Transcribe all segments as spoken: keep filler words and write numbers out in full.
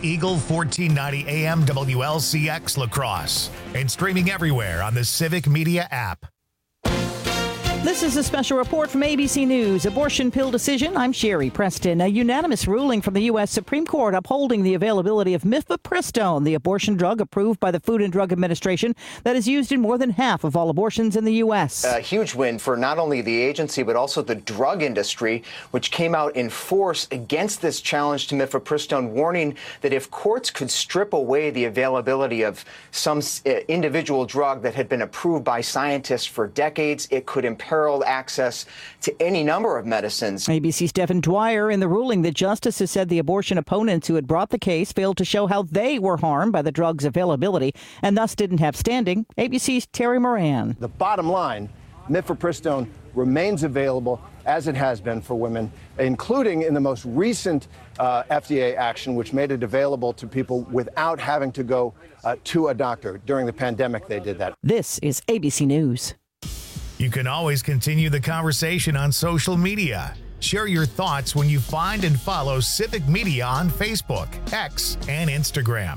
Eagle fourteen ninety A M W L C X La Crosse and streaming everywhere on the Civic Media app. This is a special report from A B C News. Abortion pill decision. I'm Sherry Preston. A unanimous ruling from the U S Supreme Court upholding the availability of mifepristone, the abortion drug approved by the Food and Drug Administration that is used in more than half of all abortions in the U S. A huge win for not only the agency, but also the drug industry, which came out in force against this challenge to mifepristone, warning that if courts could strip away the availability of some individual drug that had been approved by scientists for decades, it could imperil access to any number of medicines. A B C's Stephen Dwyer in the ruling that justices said the abortion opponents who had brought the case failed to show how they were harmed by the drug's availability and thus didn't have standing. A B C's Terry Moran. The bottom line, mifepristone remains available as it has been for women, including in the most recent uh, F D A action, which made it available to people without having to go uh, to a doctor. During the pandemic, they did that. This is A B C News. You can always continue the conversation on social media. Share your thoughts when you find and follow Civic Media on Facebook, X, and Instagram.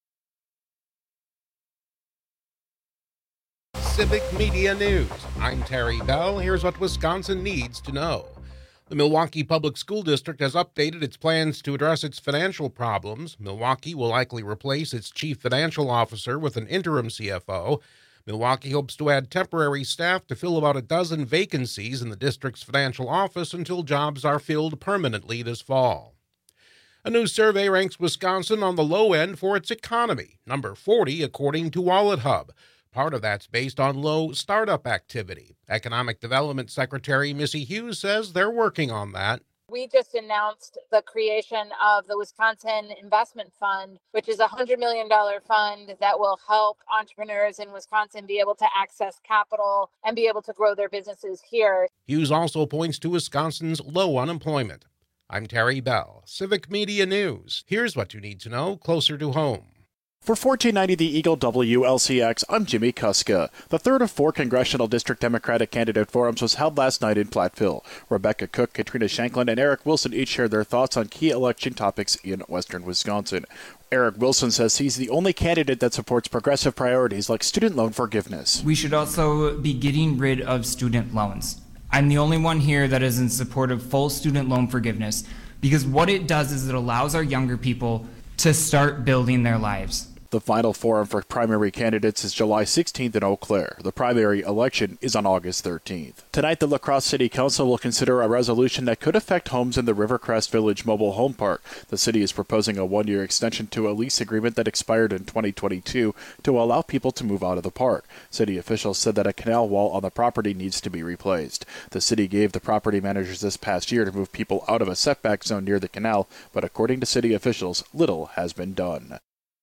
Civic Media News. I'm Terry Bell. Here's what Wisconsin needs to know. The Milwaukee Public School District has updated its plans to address its financial problems. Milwaukee will likely replace its chief financial officer with an interim C F O. Milwaukee hopes to add temporary staff to fill about a dozen vacancies in the district's financial office until jobs are filled permanently this fall. A new survey ranks Wisconsin on the low end for its economy, number forty according to WalletHub. Part of that's based on low startup activity. Economic Development Secretary Missy Hughes says they're working on that. We just announced the creation of the Wisconsin Investment Fund, which is a one hundred million dollars fund that will help entrepreneurs in Wisconsin be able to access capital and be able to grow their businesses here. Hughes also points to Wisconsin's low unemployment. I'm Terry Bell, Civic Media News. Here's what you need to know closer to home. For fourteen ninety The Eagle W L C X, I'm Jimmy Kuska. The third of four Congressional District Democratic Candidate Forums was held last night in Platteville. Rebecca Cook, Katrina Shanklin, and Eric Wilson each shared their thoughts on key election topics in western Wisconsin. Eric Wilson says he's the only candidate that supports progressive priorities like student loan forgiveness. We should also be getting rid of student loans. I'm the only one here that is in support of full student loan forgiveness because what it does is it allows our younger people to start building their lives. The final forum for primary candidates is July sixteenth in Eau Claire. The primary election is on August thirteenth. Tonight, the La Crosse City Council will consider a resolution that could affect homes in the Rivercrest Village Mobile Home Park. The city is proposing a one-year extension to a lease agreement that expired in twenty twenty-two to allow people to move out of the park. City officials said that a canal wall on the property needs to be replaced. The city gave the property managers this past year to move people out of a setback zone near the canal, but according to city officials, little has been done.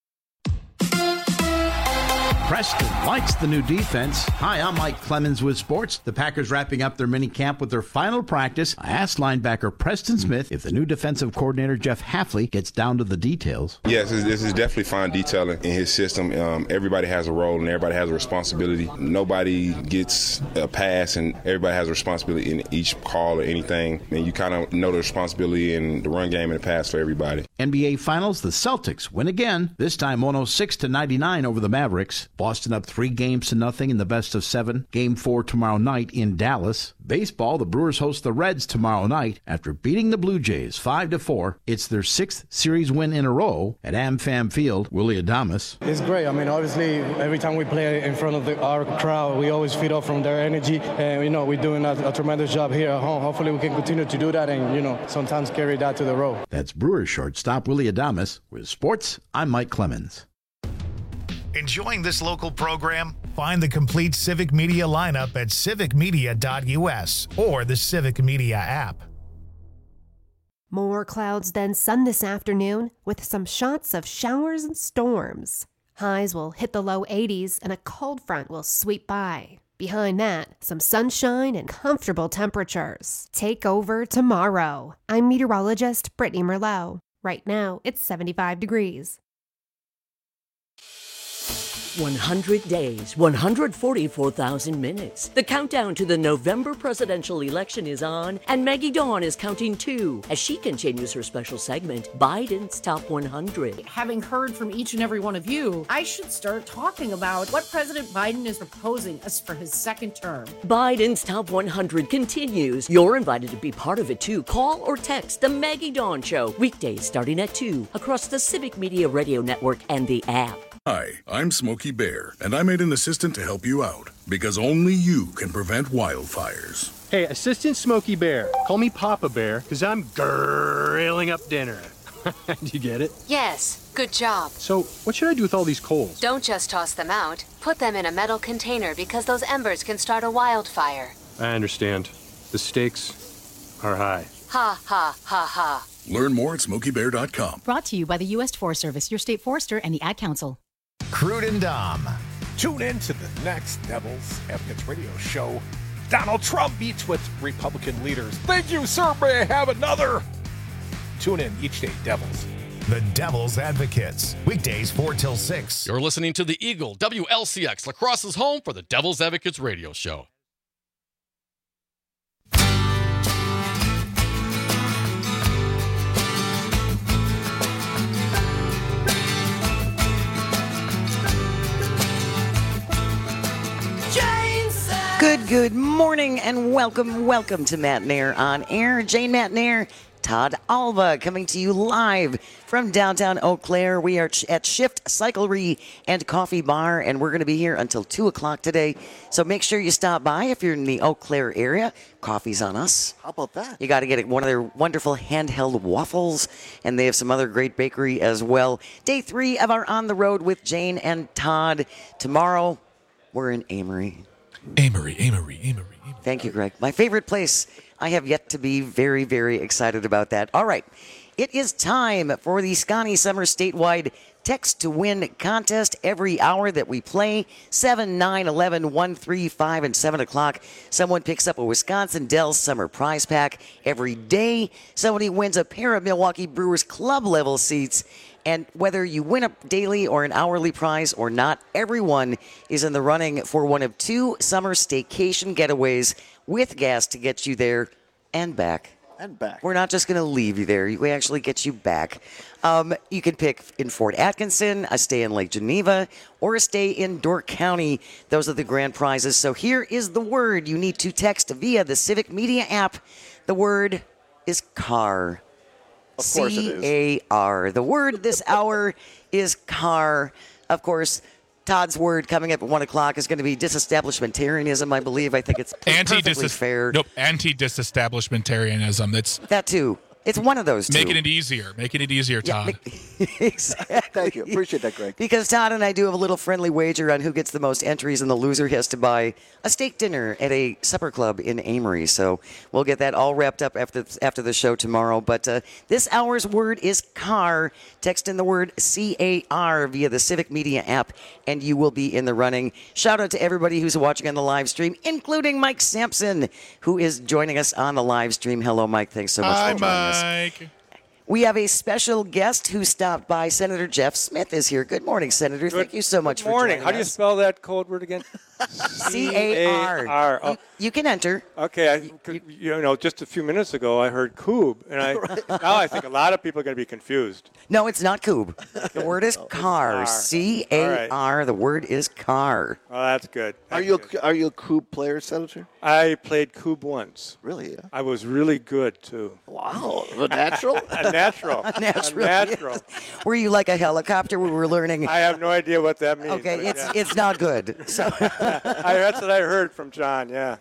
Preston likes the new defense. Hi, I'm Mike Clemens with sports. The Packers wrapping up their mini camp with their final practice. I asked linebacker Preston Smith if the new defensive coordinator Jeff Hafley gets down to the details. Yes, this is definitely fine detailing in his system. Um, everybody has a role and everybody has a responsibility. Nobody gets a pass and everybody has a responsibility in each call or anything. And you kind of know the responsibility in the run game and the pass for everybody. N B A Finals, the Celtics win again, this time one oh six to ninety-nine over the Mavericks. Boston up three games to nothing in the best of seven. Game four tomorrow night in Dallas. Baseball, the Brewers host the Reds tomorrow night after beating the Blue Jays five to four. It's their sixth series win in a row at AmFam Field. Willie Adames. It's great. I mean, obviously, every time we play in front of the, our crowd, we always feed off from their energy. And, you know, we're doing a, a tremendous job here at home. Hopefully we can continue to do that and, you know, sometimes carry that to the road. That's Brewers shortstop Willie Adames. With sports, I'm Mike Clemens. Enjoying this local program? Find the complete Civic Media lineup at civic media dot u s or the Civic Media app. More clouds than sun this afternoon with some shots of showers and storms. Highs will hit the low eighties and a cold front will sweep by. Behind that, some sunshine and comfortable temperatures. Take over tomorrow. I'm meteorologist Brittany Merlot. Right now, it's seventy-five degrees. one hundred days, one hundred forty-four thousand minutes. The countdown to the November presidential election is on, and Maggie Dawn is counting too as she continues her special segment, Biden's Top one hundred. Having heard from each and every one of you, I should start talking about what President Biden is proposing us for his second term. Biden's Top one hundred continues. You're invited to be part of it too. Call or text The Maggie Dawn Show, weekdays starting at two, across the Civic Media Radio Network and the app. Hi, I'm Smokey Bear, and I made an assistant to help you out, because only you can prevent wildfires. Hey, Assistant Smokey Bear, call me Papa Bear, because I'm grilling up dinner. Do you get it? Yes, good job. So, what should I do with all these coals? Don't just toss them out. Put them in a metal container because those embers can start a wildfire. I understand. The stakes are high. Ha, ha, ha, ha. Learn more at smokey bear dot com. Brought to you by the U S Forest Service, your state forester, and the Ad Council. Crude and Dom. Tune in to the next Devil's Advocates Radio show. Donald Trump meets with Republican leaders. Thank you, sir. May I have another? Tune in each day, Devils. The Devil's Advocates. Weekdays four till six. You're listening to the Eagle, W L C X, La Crosse's home for the Devil's Advocates Radio show. Good, good morning and welcome, welcome to Matt Nair on Air. Jane Matt Nair, Todd Alva coming to you live from downtown Eau Claire. We are ch- at Shift Cyclery and Coffee Bar, and we're going to be here until two o'clock today. So make sure you stop by if you're in the Eau Claire area. Coffee's on us. How about that? You got to get one of their wonderful handheld waffles, and they have some other great bakery as well. Day three of our On the Road with Jane and Todd. Tomorrow, we're in Amory. Amory, Amory, Amory, Amory. Thank you, Greg. My favorite place. I have yet to be very, very excited about that. All right. It is time for the Scotty Summer Statewide Text to Win contest. Every hour that we play, seven, nine, eleven, one, three, five, and seven o'clock, someone picks up a Wisconsin Dells Summer Prize Pack. Every day, somebody wins a pair of Milwaukee Brewers club level seats. And whether you win a daily or an hourly prize or not, everyone is in the running for one of two summer staycation getaways with gas to get you there and back. And back. We're not just going to leave you there. We actually get you back. Um, you can pick in Fort Atkinson, a stay in Lake Geneva, or a stay in Dork County. Those are the grand prizes. So here is the word. You need to text via the Civic Media app. The word is car. Of course it is. C A R. The word this hour is car. Of course, Todd's word coming up at one o'clock is going to be disestablishmentarianism, I believe. I think it's perfectly fair. Nope, anti-disestablishmentarianism. That's that too. It's one of those two. Making it easier. Making it easier, Todd. Yeah, make, exactly. Thank you. Appreciate that, Greg. Because Todd and I do have a little friendly wager on who gets the most entries, and the loser has to buy a steak dinner at a supper club in Amory. So we'll get that all wrapped up after after the show tomorrow. But uh, this hour's word is car. Text in the word C A R via the Civic Media app, and you will be in the running. Shout out to everybody who's watching on the live stream, including Mike Sampson, who is joining us on the live stream. Hello, Mike. Thanks so much Hi, for joining us. Mike. We have a special guest who stopped by. Senator Jeff Smith is here. Good morning, Senator. Good Thank you so much Good for morning. joining How do you us. spell that code word again? C A R. R. Oh. You, you can enter. Okay, I, you, you know, just a few minutes ago I heard Coob, and I now I think a lot of people are going to be confused. No, it's not Coob. The word is car. C A R. The word is car. Oh, that's good. Are you a, are you a Coob player, Senator? I played Coob once. Really? Yeah. I was really good too. Wow, a natural. a natural. A natural. A natural. Were you like a helicopter? We were learning. I have no idea what that means. Okay, it's yeah. it's not good. So I, that's what I heard from John. Yeah.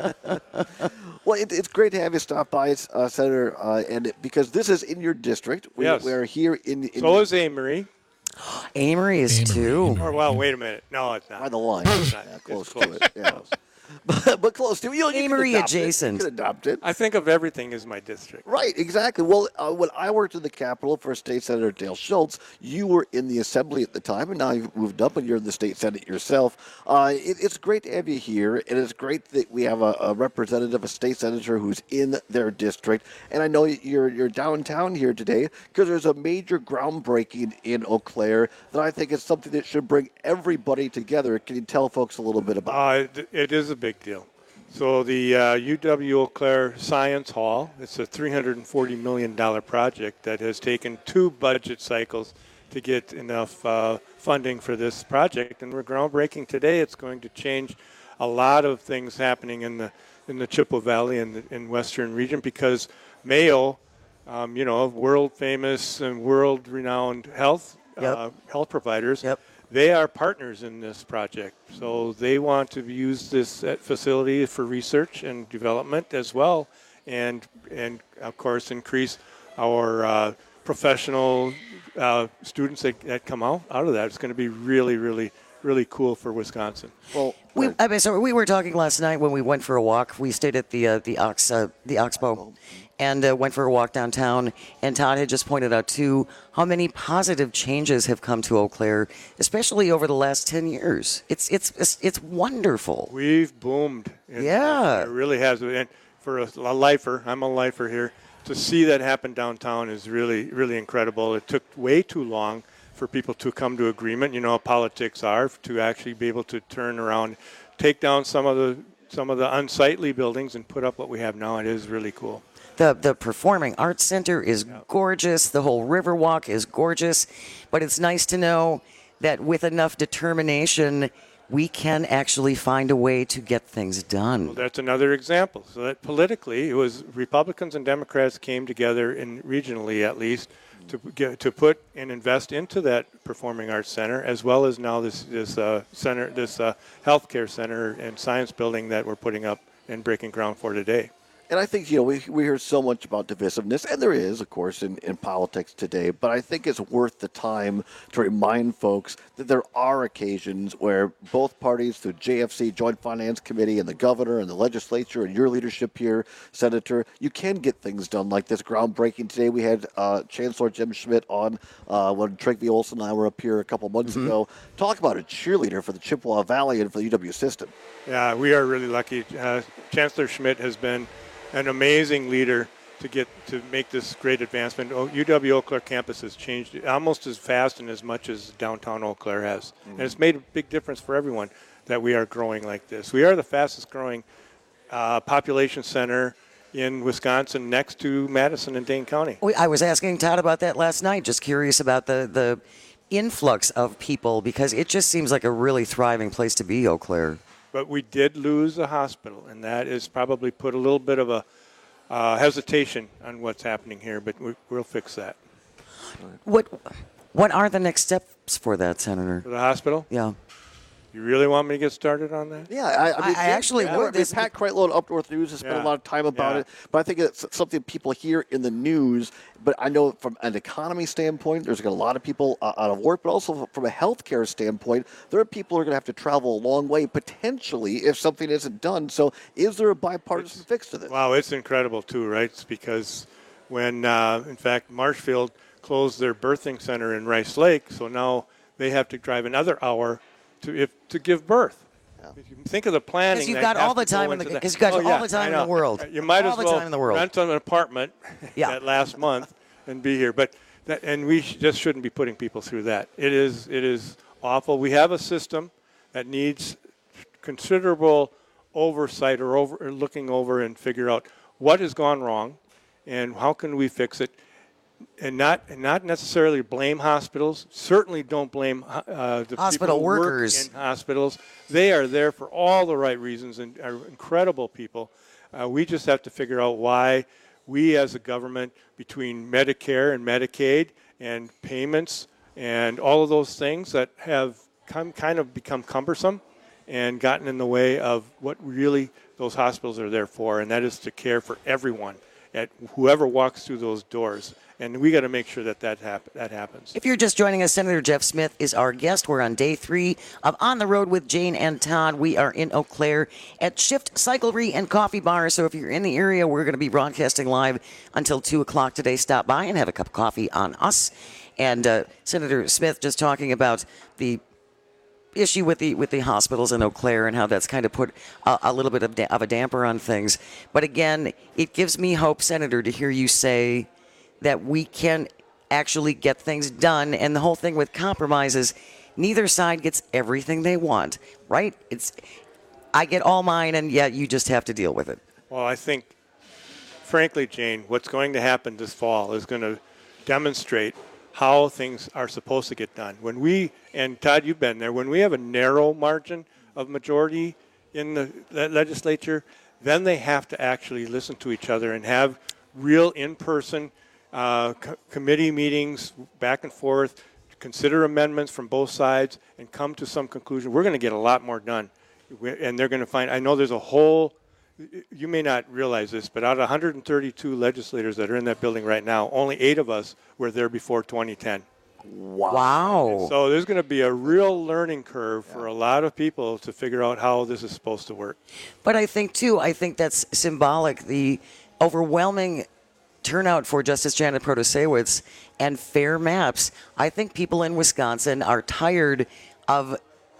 Well, it, it's great to have you stop by, uh, Senator, uh, and it, because this is in your district. We, Yes. we are here in. in So is Amory. Amory is too. Or well, wait a minute. No, it's not. By the line. It's not. Yeah, close It's to it. Yeah. but, but close to. You know, you Amory can adopt adjacent. It. You can adopt it. I think of everything as my district. Right, exactly. Well, uh, when I worked in the Capitol for State Senator Dale Schultz, you were in the Assembly at the time, and now you've moved up and you're in the State Senate yourself. Uh, it, it's great to have you here, and it's great that we have a, a representative, a state senator who's in their district. And I know you're you're downtown here today because there's a major groundbreaking in Eau Claire that I think is something that should bring everybody together. Can you tell folks a little bit about uh, it? It is a big deal. So the uh, U W Eau Claire Science Hall, it's a three hundred forty million dollars project that has taken two budget cycles to get enough uh, funding for this project. And we're groundbreaking today. It's going to change a lot of things happening in the in the Chippewa Valley and the in Western region because Mayo, um, you know, world famous and world renowned health Yep. uh, health providers. Yep. They are partners in this project, so they want to use this facility for research and development as well, and and of course increase our uh, professional uh, students that, that come out, out of that. It's going to be really, really, really cool for Wisconsin. Well, We, I mean, so we were talking last night when we went for a walk. We stayed at the uh, the Ox uh, the Oxbow, and uh, went for a walk downtown. And Todd had just pointed out too how many positive changes have come to Eau Claire, especially over the last ten years. It's it's it's, it's wonderful. We've boomed. It, Yeah. it really has. And for a, a lifer, I'm a lifer here. To see that happen downtown is really, really incredible. It took way too long for people to come to agreement. You know how politics are, to actually be able to turn around, take down some of the some of the unsightly buildings and put up what we have now. It is really cool. The the Performing Arts Center is gorgeous. The whole Riverwalk is gorgeous. But it's nice to know that with enough determination, we can actually find a way to get things done. Well, that's another example. So that politically, it was Republicans and Democrats came together, in regionally at least, to get, to put and invest into that Performing Arts Center, as well as now this this uh, center, this uh, healthcare center and science building that we're putting up and breaking ground for today. And I think, you know, we, we hear so much about divisiveness, and there is, of course, in, in politics today, but I think it's worth the time to remind folks that there are occasions where both parties, through J F C, Joint Finance Committee, and the governor and the legislature and your leadership here, Senator, you can get things done like this groundbreaking. Today we had uh, Chancellor Jim Schmidt on uh, when Trygve Olsen and I were up here a couple months Mhm. ago. Talk about a cheerleader for the Chippewa Valley and for the U W system. Yeah, we are really lucky. Uh, Chancellor Schmidt has been an amazing leader to get to make this great advancement. Oh, U W Eau Claire campus has changed almost as fast and as much as downtown Eau Claire has. And it's made a big difference for everyone that we are growing like this. We are the fastest growing uh, population center in Wisconsin, next to Madison and Dane County. We, I was asking Todd about that last night, just curious about the, the influx of people, because it just seems like a really thriving place to be, Eau Claire. But we did lose a hospital, and that has probably put a little bit of a uh, hesitation on what's happening here, but we, we'll fix that. What What are the next steps for that, Senator? For the hospital? Yeah. You really want me to get started on that? Yeah, I, I, mean, I actually yeah, would. I mean, Pat Kreitlow at Up North News has spent Yeah. a lot of time about Yeah. it, but I think it's something people hear in the news. But I know from an economy standpoint, there's a lot of people uh, out of work, but also from a healthcare standpoint, there are people who are going to have to travel a long way potentially if something isn't done. So, is there a bipartisan fix to this? Wow, it's incredible too, right? It's because when, uh, in fact, Marshfield closed their birthing center in Rice Lake, so now they have to drive another hour to if to give birth. If you think of the planning. Because you've that got has all the to go time in the into that. because you've got Oh, all yeah, the time I in know. the world. You might all as the well time in the world. rent an apartment Yeah. that last month and be here. But that, and we sh- just shouldn't be putting people through that. It is it is awful. We have a system that needs considerable oversight or over or looking over and figure out what has gone wrong and how can we fix it. And not and not necessarily blame hospitals. Certainly don't blame uh, the Hospital people who workers. work in hospitals. They are there for all the right reasons and are incredible people. Uh, we just have to figure out why we as a government, between Medicare and Medicaid and payments and all of those things that have come, kind of become cumbersome and gotten in the way of what really those hospitals are there for, and that is to care for everyone. at whoever walks through those doors. And we got to make sure that that, hap- that happens. If you're just joining us, Senator Jeff Smith is our guest. We're on day three of On the Road with Jane and Todd. We are in Eau Claire at Shift Cyclery and Coffee Bar. So if you're in the area, we're going to be broadcasting live until two o'clock today. Stop by and have a cup of coffee on us. And uh, Senator Smith just talking about the issue with the with the hospitals in Eau Claire and how that's kind of put a, a little bit of, da- of a damper on things. But again, it gives me hope, Senator, to hear you say that we can actually get things done. And the whole thing with compromises, neither side gets everything they want, right? It's I get all mine, and yet you just have to deal with it. Well, I think, frankly, Jane, what's going to happen this fall is going to demonstrate how things are supposed to get done. When we, and Todd, you've been there, when we have a narrow margin of majority in the le- legislature, then they have to actually listen to each other and have real in-person uh, co- committee meetings back and forth, consider amendments from both sides, and come to some conclusion. We're going to get a lot more done. We- And they're going to find, I know there's a whole, you may not realize this, but out of one hundred thirty-two legislators that are in that building right now, only eight of us were there before twenty ten. Wow. Wow. So there's going to be a real learning curve for a lot of people to figure out how this is supposed to work. But I think, too, I think that's symbolic. The overwhelming turnout for Justice Janet Protasiewicz and fair maps. I think people in Wisconsin are tired of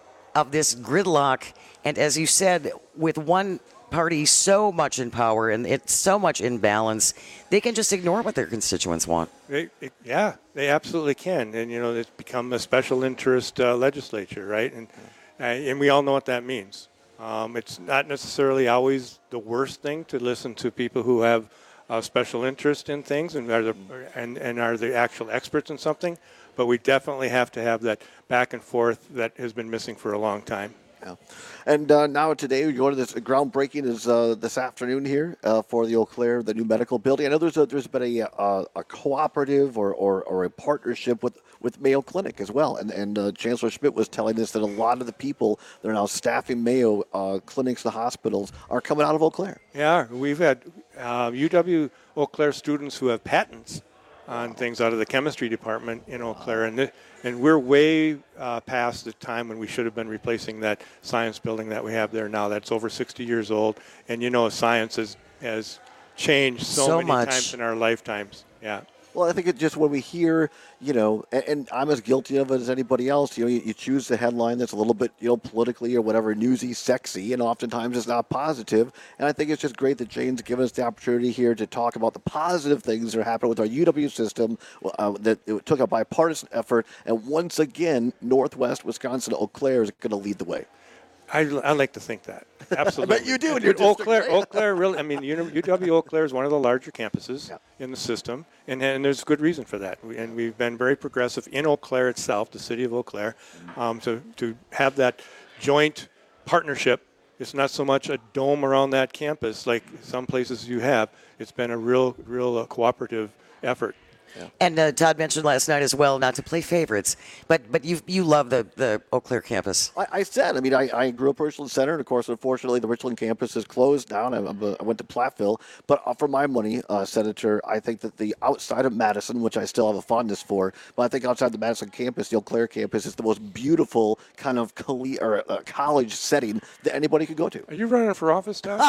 of this gridlock. And as you said, with one party so much in power and it's so much in balance, they can just ignore what their constituents want. They, it, yeah, they absolutely can. And, you know, it's become a special interest uh, legislature, right? And, uh, and we all know what that means. Um, it's not necessarily always the worst thing to listen to people who have uh, special interest in things and are, the, and, and are the actual experts in something. But we definitely have to have that back and forth that has been missing for a long time. Yeah. And uh, now today we go to this groundbreaking is uh, this afternoon here uh, for the Eau Claire, the new medical building. I know there's a, there's been a, a, a cooperative or, or, or a partnership with, with Mayo Clinic as well. And, and uh, Chancellor Schmidt was telling us that a lot of the people that are now staffing Mayo uh, clinics, the hospitals, are coming out of Eau Claire. Yeah, we've had uh, U W Eau Claire students who have patents on things out of the chemistry department in Eau Claire. And, th- and we're way uh, past the time when we should have been replacing that science building that we have there now. That's over sixty years old. And you know, science has, has changed so, So many much. times in our lifetimes. Yeah. Well, I think it just when we hear, you know, and, and I'm as guilty of it as anybody else. You know, you, you choose the headline that's a little bit, you know, politically or whatever, newsy, sexy, and oftentimes it's not positive. And I think it's just great that Jane's given us the opportunity here to talk about the positive things that are happening with our U W system. Uh, that it took a bipartisan effort, and once again, Northwest Wisconsin, Eau Claire is going to lead the way. I, I like to think that. Absolutely. I bet you do in And your Eau district, Claire, right? Eau Claire really, I mean, U W Eau Claire is one of the larger campuses in the system, and, and there's good reason for that. We, and we've been very progressive in Eau Claire itself, the city of Eau Claire, um, to, to have that joint partnership. It's not so much a dome around that campus like some places you have. It's been a real, real uh, cooperative effort. Yeah. And uh, Todd mentioned last night as well, not to play favorites, but but you you love the, the Eau Claire campus. I, I said, I mean, I, I grew up Richland Center, and of course, unfortunately, the Richland campus is closed down. I, I'm a- I went to Platteville, but uh, for my money, uh, Senator, I think that the outside of Madison, which I still have a fondness for, but I think outside the Madison campus, the Eau Claire campus is the most beautiful kind of colle- or, uh, college setting that anybody could go to. Are you running for office, Todd?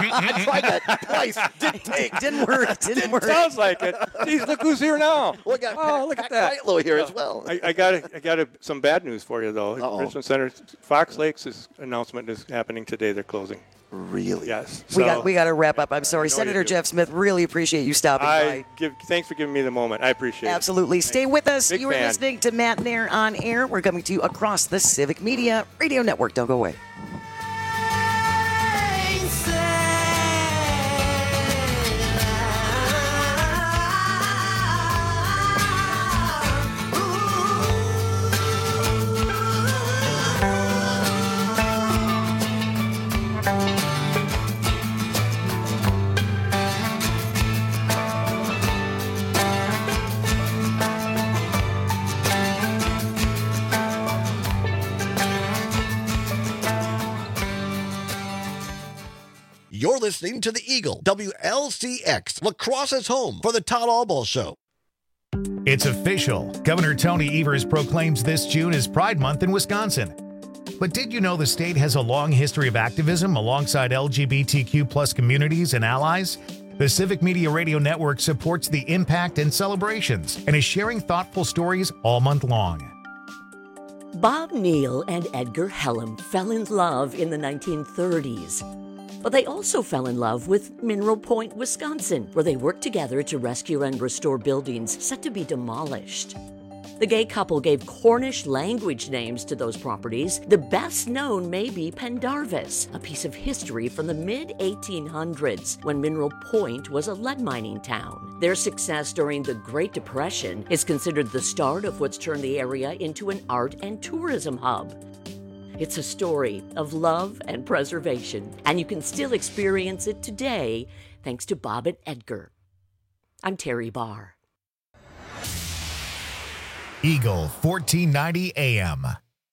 I tried that twice. Didn't take. Didn't work. Didn't work. Sounds like it. Geez, look who's here now. Look at oh, Pat, look Pat at that. Whitelow here as well. I, I got a, I got a, some bad news for you though. Uh-oh. Richland Center, Fox Lakes' is, announcement is happening today. They're closing. Really? Yes. We So got we got to wrap up. I'm sorry, I know you Senator do. Jeff Smith. Really appreciate you stopping I by. give thanks for giving me the moment. I appreciate it. Absolutely. Stay with us. Big you are fan. listening to Matt Nair on Air. We're coming to you across the Civic Media Radio Network. Don't go away. listening to the Eagle, W L C X, La Crosse's home for the Todd Albaugh Show. It's official. Governor Tony Evers proclaims this June as Pride Month in Wisconsin. But did you know the state has a long history of activism alongside L G B T Q plus communities and allies? The Civic Media Radio Network supports the impact and celebrations and is sharing thoughtful stories all month long. Bob Neal and Edgar Hellam fell in love in the nineteen thirties. But they also fell in love with Mineral Point, Wisconsin, where they worked together to rescue and restore buildings set to be demolished. The gay couple gave Cornish language names to those properties. The best known may be Pendarvis, a piece of history from the mid eighteen hundreds when Mineral Point was a lead mining town. Their success during the Great Depression is considered the start of what's turned the area into an art and tourism hub. It's a story of love and preservation, and you can still experience it today thanks to Bob and Edgar. I'm Terry Barr. Eagle fourteen ninety A M.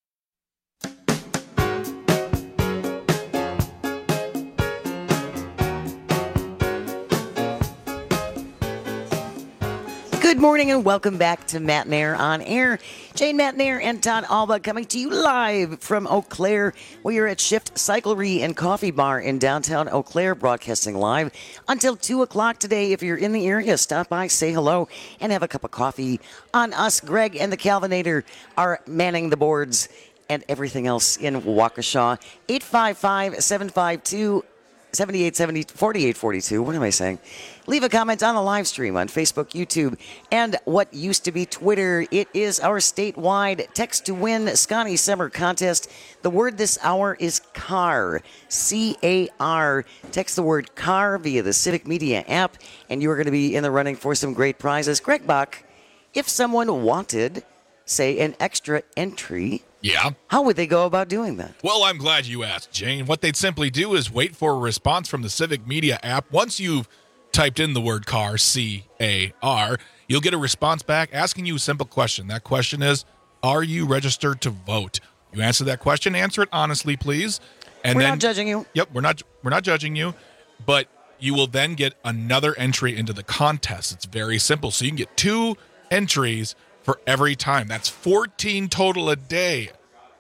Good morning and welcome back to Matt Nair on Air. Jane Matt Nair and Todd Albaugh coming to you live from Eau Claire. We are at Shift Cyclery and Coffee Bar in downtown Eau Claire, broadcasting live until two o'clock today. If you're in the area, stop by, say hello, and have a cup of coffee on us. Greg and the Calvinator are manning the boards and everything else in Waukesha. eight five five, seven five two, seven eight seven zero, four eight four two. What am I saying? Leave a comment on the live stream on Facebook, YouTube, and what used to be Twitter. It is our statewide text to win Scotty Summer contest. The word this hour is car, C A R. Text the word car via the Civic Media app, and you are going to be in the running for some great prizes. Greg Bach, if someone wanted, say, an extra entry, Yeah. how would they go about doing that? Well, I'm glad you asked, Jane. What they'd simply do is wait for a response from the Civic Media app. Once you've typed in the word car, C A R, you'll get a response back asking you a simple question. That question is, are you registered to vote? You answer that question, answer it honestly, please. And We're then, not judging you. Yep, we're not we're not judging you, but you will then get another entry into the contest. It's very simple. So you can get two entries for every time. That's fourteen total a day.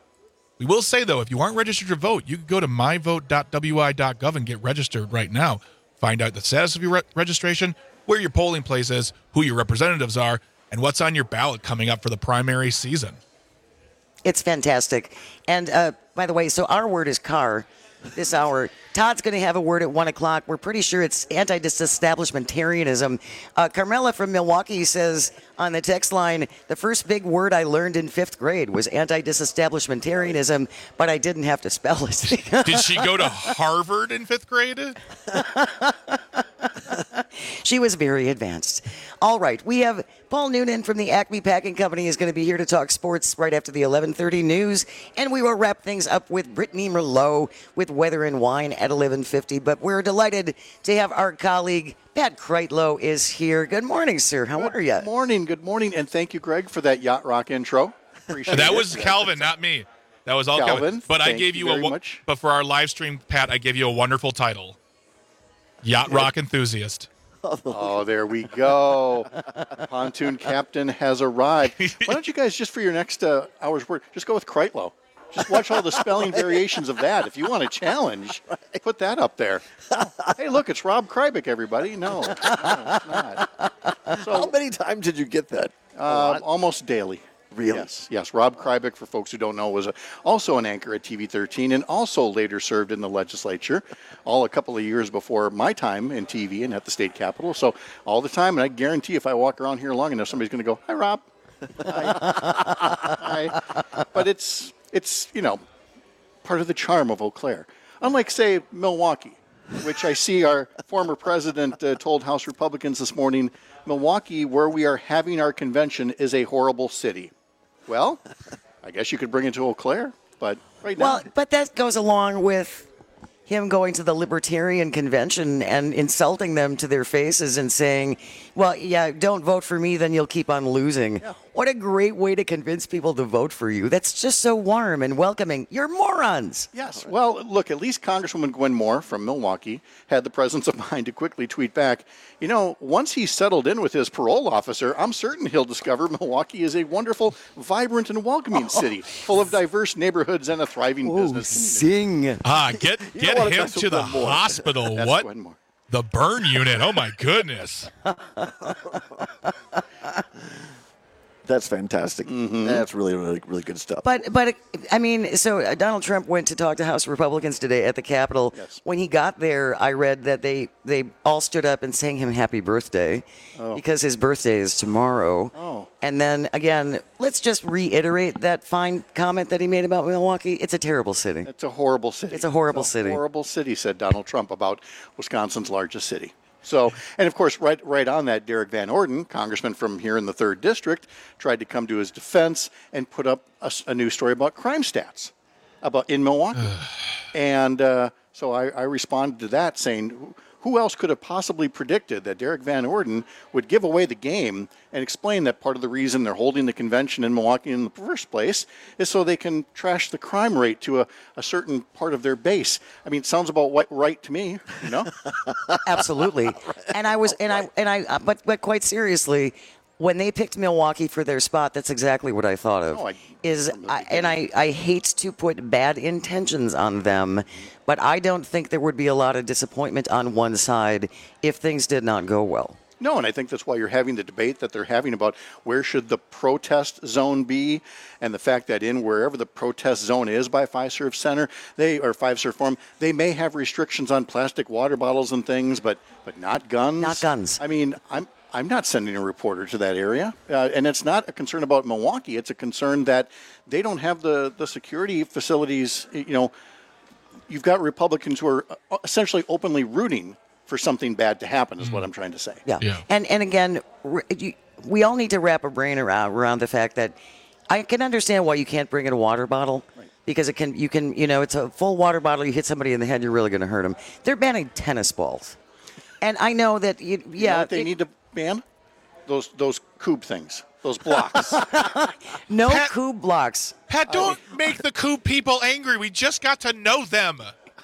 We will say, though, if you aren't registered to vote, you can go to my vote dot w i dot gov and get registered right now. Find out the status of your re- registration, where your polling place is, who your representatives are, and what's on your ballot coming up for the primary season. It's fantastic. And uh, by the way, so our word is car this hour. Todd's going to have a word at one o'clock. We're pretty sure it's anti-disestablishmentarianism. Uh, Carmela from Milwaukee says on the text line, the first big word I learned in fifth grade was anti-disestablishmentarianism, but I didn't have to spell it. Did she go to Harvard in fifth grade? She was very advanced. All right, we have Paul Noonan from the Acme Packing Company is going to be here to talk sports right after the eleven thirty news, and we will wrap things up with Brittany Merlot with Weather and Wine at eleven fifty. But we're delighted to have our colleague Pat Kreitlow is here. Good morning, sir. How good are you? Good morning. Good morning, and thank you, Greg, for that yacht rock intro. Appreciate that it. was Calvin, not me. That was all Calvin. Calvin. But I thank gave you you, very a. much. But for our live stream, Pat, I gave you a wonderful title: Yacht Rock Enthusiast. Oh, there we go. Pontoon captain has arrived. Why don't you guys, just for your next uh, hour's work, just go with Kreitlow. Just watch all the spelling variations of that. If you want a challenge, put that up there. Hey, look, it's Rob Krybick, everybody. No, no it's not. So, how many times did you get that? Uh, almost daily. Really? Yes, yes. Rob Krybick, for folks who don't know, was a, also an anchor at T V thirteen and also later served in the legislature, all a couple of years before my time in T V and at the state capitol. So all the time, and I guarantee if I walk around here long enough, somebody's going to go, "Hi, Rob." Hi. Hi. But it's, it's, you know, part of the charm of Eau Claire. Unlike, say, Milwaukee, which I see our former president uh, told House Republicans this morning, Milwaukee, where we are having our convention, is a horrible city. Well, I guess you could bring it to Eau Claire, but right now... Well, but that goes along with him going to the Libertarian Convention and insulting them to their faces and saying, well, yeah, don't vote for me, then you'll keep on losing. Yeah. What a great way to convince people to vote for you. That's just so warm and welcoming. You're morons. Yes. Well, look, at least Congresswoman Gwen Moore from Milwaukee had the presence of mind to quickly tweet back, you know, once he's settled in with his parole officer, I'm certain he'll discover Milwaukee is a wonderful, vibrant, and welcoming oh. city full of diverse neighborhoods and a thriving Ooh, business sing. Ah, get get him to the hospital. What? The burn unit. Oh, my goodness. That's fantastic. Mm-hmm. That's really, really, really good stuff. But, but I mean, so Donald Trump went to talk to House Republicans today at the Capitol. Yes. When he got there, I read that they, they all stood up and sang him happy birthday oh. because his birthday is tomorrow. Oh. And then, again, let's just reiterate that fine comment that he made about Milwaukee. It's a terrible city. It's a horrible city. It's a horrible it's a city. horrible city, said Donald Trump about Wisconsin's largest city. So, and of course, right right on that, Derek Van Orden, congressman from here in the third District, tried to come to his defense and put up a, a new story about crime stats about in Milwaukee. and uh, so I, I responded to that saying, who else could have possibly predicted that Derek Van Orden would give away the game and explain that part of the reason they're holding the convention in Milwaukee in the first place is so they can trash the crime rate to a, a certain part of their base. I mean, it sounds about what right to me, you know? Absolutely. And I was, and I, and I, but, but quite seriously, when they picked Milwaukee for their spot, that's exactly what I thought of. Oh, I, is I, and I, I hate to put bad intentions on them, but I don't think there would be a lot of disappointment on one side if things did not go well. No, and I think that's why you're having the debate that they're having about where should the protest zone be, and the fact that in wherever the protest zone is by Fiserv Center, they or Fiserv Forum, they may have restrictions on plastic water bottles and things, but but not guns. Not guns. I mean, I'm. I'm not sending a reporter to that area. Uh, and it's not a concern about Milwaukee. It's a concern that they don't have the, the security facilities. You know, you've got Republicans who are essentially openly rooting for something bad to happen is what I'm trying to say. Yeah. yeah. And, and again, we all need to wrap our brain around, around the fact that I can understand why you can't bring in a water bottle. Right. Because it can, you can, you know, it's a full water bottle. You hit somebody in the head, you're really going to hurt them. They're banning tennis balls. And I know that, you, yeah. You know what they it, need to ban? Those those cube things, those blocks. no Pat, cube blocks. Pat, don't uh, make the cube people angry. We just got to know them.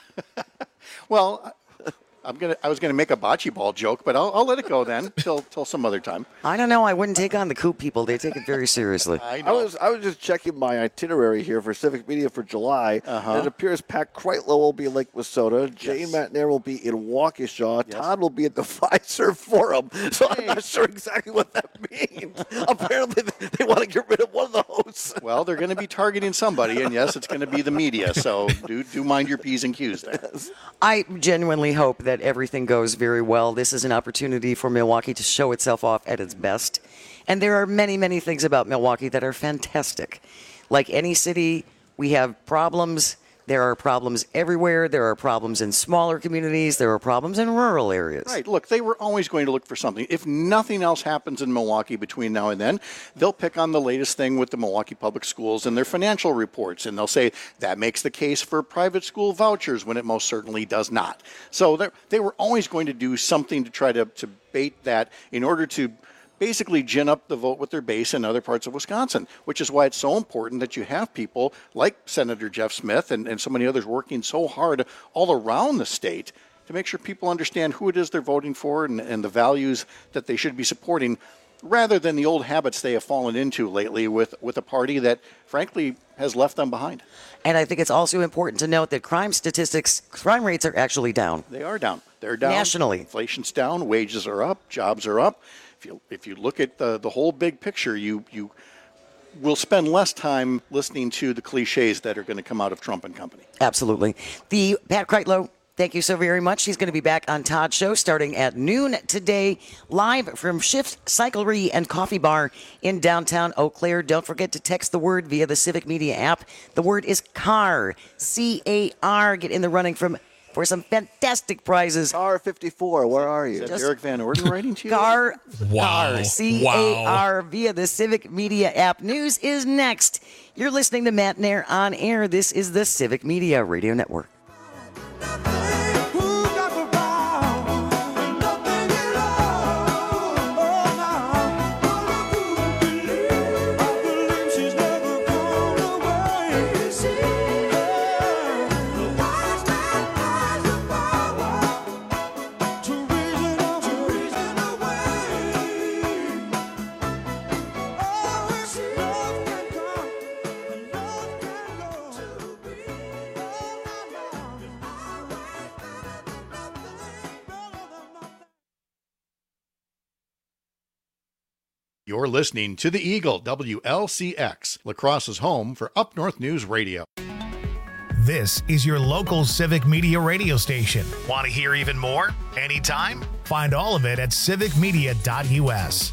Well, I'm gonna. I was gonna make a bocce ball joke, but I'll, I'll let it go then till till some other time. I don't know. I wouldn't take on the Coop people. They take it very seriously. I, I was I was just checking my itinerary here for Civic Media for July. Uh-huh. And it appears Pat Kreitlow will be in Lake Wissota. Jane yes. Matnair will be in Waukesha. Yes. Todd will be at the Fiserv Forum. So hey. I'm not sure exactly what that means. Apparently they, they want to get rid of one of the hosts. Well, they're going to be targeting somebody, and yes, it's going to be the media. So do do mind your P's and Q's there. Yes. I genuinely hope that everything goes very well. This is an opportunity for Milwaukee to show itself off at its best. And there are many, many things about Milwaukee that are fantastic. Like any city, we have problems. There are problems everywhere. There are problems in smaller communities. There are problems in rural areas. Right. Look, they were always going to look for something. If nothing else happens in Milwaukee between now and then, they'll pick on the latest thing with the Milwaukee Public Schools and their financial reports, and they'll say that makes the case for private school vouchers when it most certainly does not. So they were always going to do something to try to, to bait that in order to basically gin up the vote with their base in other parts of Wisconsin, which is why it's so important that you have people like Senator Jeff Smith and, and so many others working so hard all around the state to make sure people understand who it is they're voting for and, and the values that they should be supporting, rather than the old habits they have fallen into lately with, with a party that, frankly, has left them behind. And I think it's also important to note that crime statistics, crime rates are actually down. They are down. They're down. Nationally. Inflation's down. Wages are up. Jobs are up. If you, if you look at the, the whole big picture, you, you will spend less time listening to the cliches that are going to come out of Trump and company. Absolutely. The Pat Kreitlow, thank you so very much. He's going to be back on Todd's show starting at noon today, live from Shift Cyclery and Coffee Bar in downtown Eau Claire. Don't forget to text the word via the Civic Media app. The word is CAR, C A R. Get in the running from for some fantastic prizes. Car fifty-four, where are you? Is that Just Derek Van Orden writing to you? Car, wow. Car, C A R, wow. via the Civic Media app. News is next. You're listening to Matt Nair on air. This is the Civic Media Radio Network. You're listening to the Eagle, W L C X, La Crosse's home for Up North News Radio. This is your local Civic Media radio station. Want to hear even more? Anytime? Find all of it at civic media dot u s.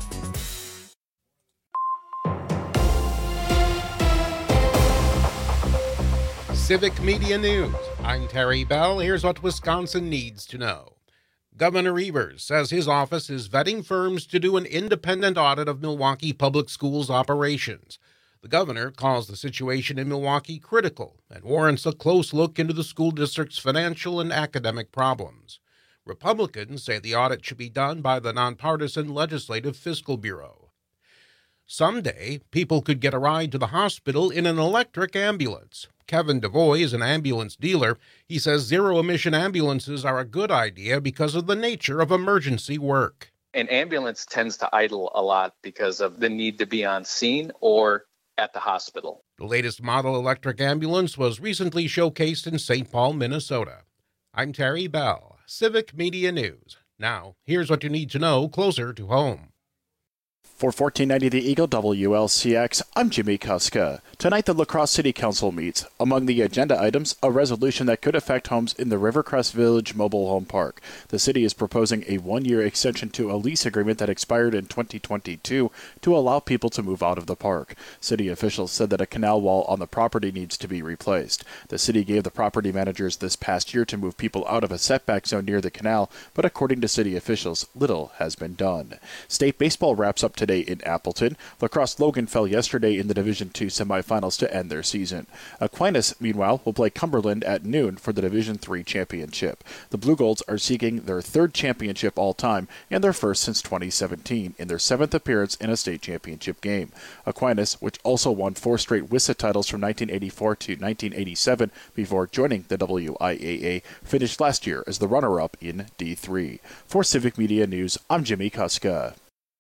Civic Media News. I'm Terry Bell. Here's what Wisconsin needs to know. Governor Evers says his office is vetting firms to do an independent audit of Milwaukee Public Schools operations. The governor calls the situation in Milwaukee critical and warrants a close look into the school district's financial and academic problems. Republicans say the audit should be done by the nonpartisan Legislative Fiscal Bureau. Someday, people could get a ride to the hospital in an electric ambulance. Kevin DeVoy is an ambulance dealer. He says zero-emission ambulances are a good idea because of the nature of emergency work. An ambulance tends to idle a lot because of the need to be on scene or at the hospital. The latest model electric ambulance was recently showcased in Saint Paul, Minnesota. I'm Terry Bell, Civic Media News. Now, here's what you need to know closer to home. For fourteen ninety The Eagle, W L C X, I'm Jimmy Kuska. Tonight, the La Crosse City Council meets. Among the agenda items, a resolution that could affect homes in the Rivercrest Village Mobile Home Park. The city is proposing a one-year extension to a lease agreement that expired in twenty twenty-two to allow people to move out of the park. City officials said that a canal wall on the property needs to be replaced. The city gave the property managers this past year to move people out of a setback zone near the canal, but according to city officials, little has been done. State baseball wraps up today in Appleton. La Crosse Logan fell yesterday in the Division two semifinals to end their season. Aquinas, meanwhile, will play Cumberland at noon for the Division three championship. The Blue Golds are seeking their third championship all time and their first since twenty seventeen in their seventh appearance in a state championship game. Aquinas, which also won four straight WISA titles from nineteen eighty-four to nineteen eighty-seven before joining the W I A A, finished last year as the runner-up in D three. For Civic Media News, I'm Jimmy Kuska.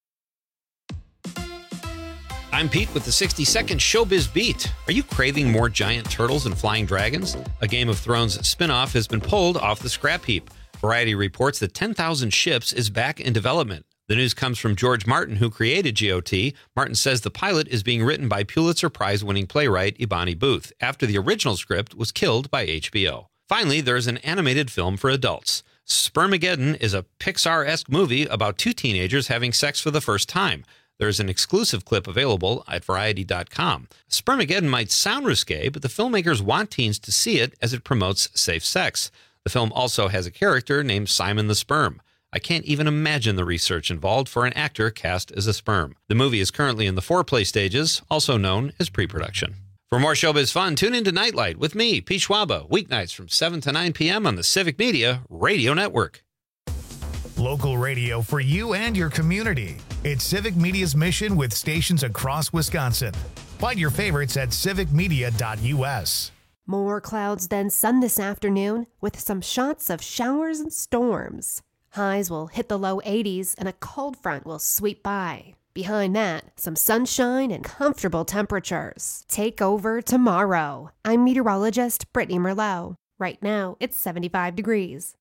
I'm Pete with the sixty second Showbiz Beat. Are you craving more giant turtles and flying dragons? A Game of Thrones spinoff has been pulled off the scrap heap. Variety reports that ten thousand Ships is back in development. The news comes from George Martin, who created G O T. Martin says the pilot is being written by Pulitzer Prize-winning playwright Ibani Booth after the original script was killed by H B O. Finally, there's an animated film for adults. Spermageddon is a Pixar-esque movie about two teenagers having sex for the first time. There's an exclusive clip available at variety dot com. Spermageddon might sound risque, but the filmmakers want teens to see it as it promotes safe sex. The film also has a character named Simon the Sperm. I can't even imagine the research involved for an actor cast as a sperm. The movie is currently in the foreplay stages, also known as pre-production. For more showbiz fun, tune in to Nightlight with me, Pete Schwaba, weeknights from seven to nine p.m. on the Civic Media Radio Network. Local radio for you and your community. It's Civic Media's mission with stations across Wisconsin. Find your favorites at civic media dot u s. More clouds than sun this afternoon, with some shots of showers and storms. Highs will hit the low eighties and a cold front will sweep by. Behind that, some sunshine and comfortable temperatures. Take over tomorrow. I'm meteorologist Brittany Merlot. Right now, it's seventy-five degrees.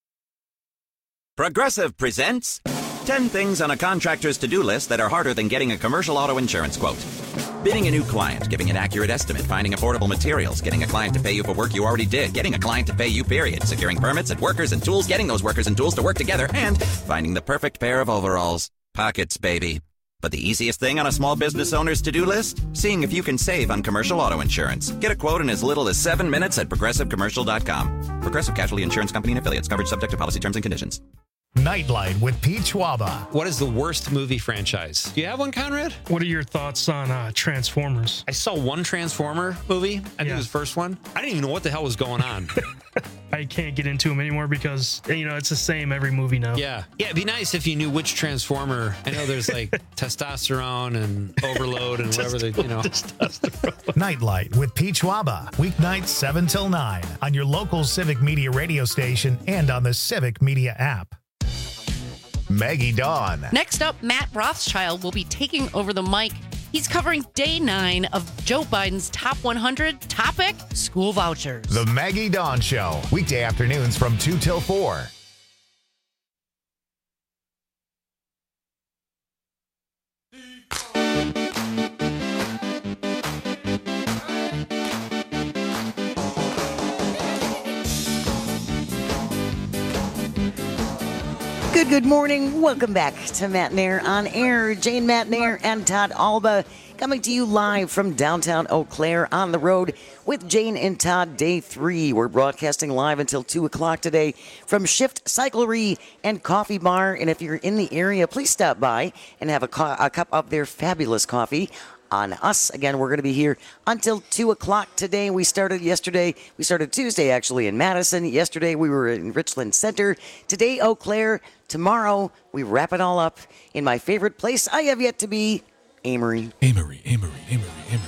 Progressive presents ten things on a contractor's to-do list that are harder than getting a commercial auto insurance quote. Bidding a new client, giving an accurate estimate, finding affordable materials, getting a client to pay you for work you already did, getting a client to pay you, period, securing permits and workers and tools, getting those workers and tools to work together, and finding the perfect pair of overalls. Pockets, baby. But the easiest thing on a small business owner's to-do list? Seeing if you can save on commercial auto insurance. Get a quote in as little as seven minutes at progressive commercial dot com. Progressive Casualty Insurance Company and Affiliates. Coverage subject to policy terms and conditions. Nightlight with Pete Schwaba. What is the worst movie franchise? Do you have one, Conrad? What are your thoughts on uh, Transformers? I saw one Transformer movie. I think Yeah. it was the first one. I didn't even know what the hell was going on. I can't get into them anymore because, you know, it's the same every movie now. Yeah. Yeah, it'd be nice if you knew which Transformer. I know there's like testosterone and overload and whatever they, you know. Nightlight with Pete Schwaba. Weeknights seven till nine on your local Civic Media radio station and on the Civic Media app. Maggie Dawn. Next up, Matt Rothschild will be taking over the mic. He's covering day nine of Joe Biden's top one hundred topic, school vouchers. The Maggie Dawn Show. Weekday afternoons from two till four. Good, good morning. Welcome back to Matt Nair on Air. Jane Matt Nair and Todd Alba coming to you live from downtown Eau Claire on the road with Jane and Todd, day three. We're broadcasting live until two o'clock today from Shift Cyclery and Coffee Bar. And if you're in the area, please stop by and have a, co- a cup of their fabulous coffee on us. Again, we're going to be here until two o'clock today. We started yesterday. We started Tuesday, actually, in Madison. Yesterday, we were in Richland Center. Today, Eau Claire. Tomorrow, we wrap it all up in my favorite place I have yet to be, Amory. Amory, Amory, Amory, Amory.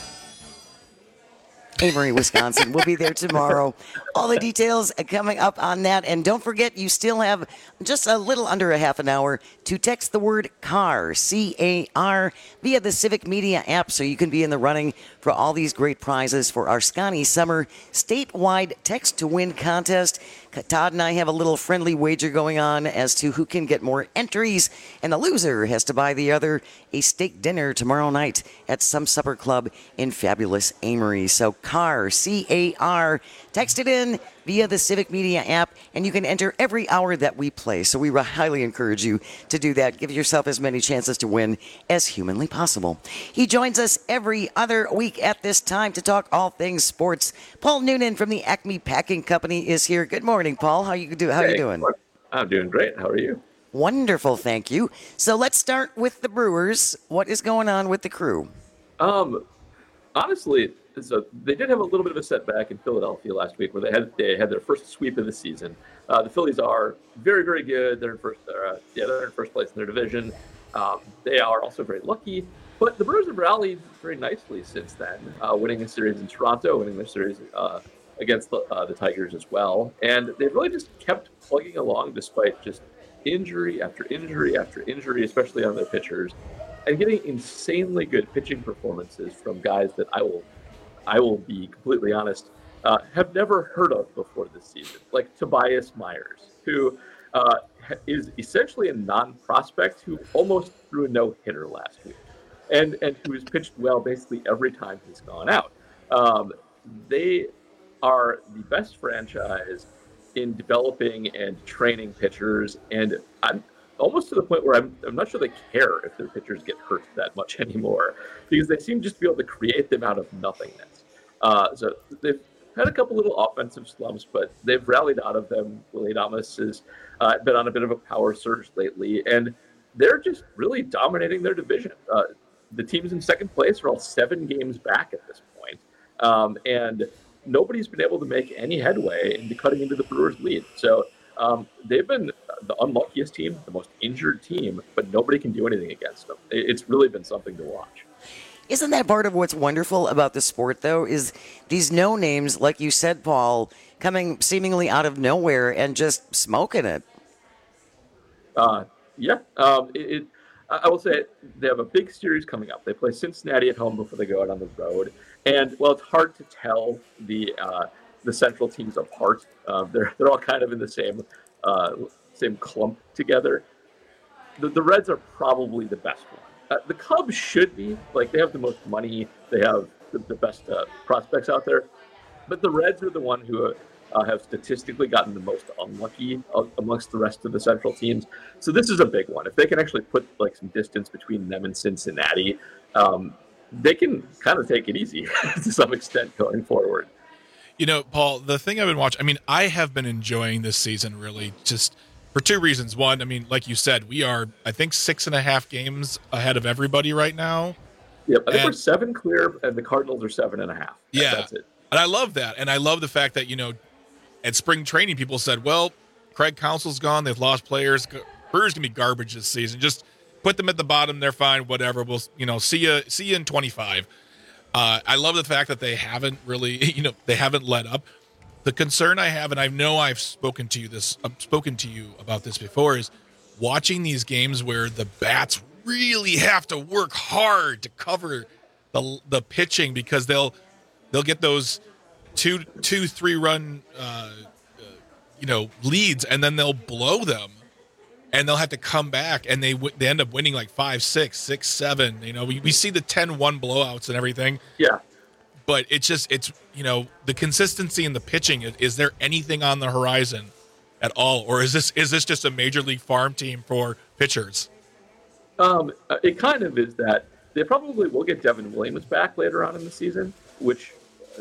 Amory, Wisconsin. We'll be there tomorrow. All the details coming up on that. And don't forget, you still have just a little under a half an hour to text the word CAR, C A R, via the Civic Media app so you can be in the running for all these great prizes for our Scotty Summer statewide text to win contest. Todd and I have a little friendly wager going on as to who can get more entries, and the loser has to buy the other a steak dinner tomorrow night at some supper club in fabulous Amory. So CAR, C A R, text it in via the Civic Media app, and you can enter every hour that we play. So we highly encourage you to do that. Give yourself as many chances to win as humanly possible. He joins us every other week at this time to talk all things sports. Paul Noonan from the Acme Packing Company is here. Good morning, Paul. How you do? How hey, you doing? I'm doing great. How are you? Wonderful, thank you. So let's start with the Brewers. What is going on with the Crew? Um, honestly, so they did have a little bit of a setback in Philadelphia last week, where they had they had their first sweep of the season. Uh, the Phillies are very, very good. They're in first, uh, yeah, they're in first place in their division. Um, they are also very lucky, but the Brewers have rallied very nicely since then, uh, winning a series in Toronto, winning their series uh, against the, uh, the Tigers as well, and they've really just kept plugging along despite just injury after injury after injury, especially on their pitchers, and getting insanely good pitching performances from guys that I will. I will be completely honest, uh, have never heard of before this season, like Tobias Myers, who uh, is essentially a non-prospect who almost threw a no-hitter last week, and and who has pitched well basically every time he's gone out. Um, they are the best franchise in developing and training pitchers, and I'm almost to the point where I'm, I'm not sure they care if their pitchers get hurt that much anymore, because they seem just to be able to create them out of nothingness. Uh, so they've had a couple little offensive slumps, but they've rallied out of them. Willie Adames has uh, been on a bit of a power surge lately, and they're just really dominating their division. Uh, the teams in second place are all seven games back at this point, um, and nobody's been able to make any headway into cutting into the Brewers' lead. So um, they've been the unluckiest team, the most injured team, but nobody can do anything against them. It's really been something to watch. Isn't that part of what's wonderful about the sport, though, is these no-names, like you said, Paul, coming seemingly out of nowhere and just smoking it? Uh, yeah. Um, it, it, I will say they have a big series coming up. They play Cincinnati at home before they go out on the road. And, well, it's hard to tell the uh, the Central teams apart. Uh, they're they're all kind of in the same uh, same clump together. The, the Reds are probably the best one. Uh, the Cubs should be, like, they have the most money, they have the, the best uh, prospects out there, but the Reds are the one who uh, have statistically gotten the most unlucky uh, amongst the rest of the Central teams. So this is a big one. If they can actually put, like, some distance between them and Cincinnati, um, they can kind of take it easy to some extent going forward. You know, Paul, the thing I've been watching, I mean, I have been enjoying this season really just for two reasons. One, I mean, like you said, we are, I think, six and a half games ahead of everybody right now. Yep, I think and, we're seven clear, and the Cardinals are seven and a half. Yeah, that's it. And I love that. And I love the fact that, you know, at spring training, people said, well, Craig Counsell's gone. They've lost players. Brewers going to be garbage this season. Just put them at the bottom. They're fine. Whatever. We'll, you know, see you, see you in twenty-five. Uh, I love the fact that they haven't really, you know, they haven't let up. The concern I have, and I know I've spoken to you this, I've spoken to you about this before, is watching these games where the bats really have to work hard to cover the the pitching, because they'll they'll get those two two three run uh, uh, you know leads, and then they'll blow them, and they'll have to come back, and they w- they end up winning like five six six seven. You know, we we see the ten one blowouts and everything. Yeah. But it's just, it's, you know, the consistency in the pitching. Is, is there anything on the horizon at all, or is this is this just a major league farm team for pitchers? Um, it kind of is that. They probably will get Devin Williams back later on in the season, which,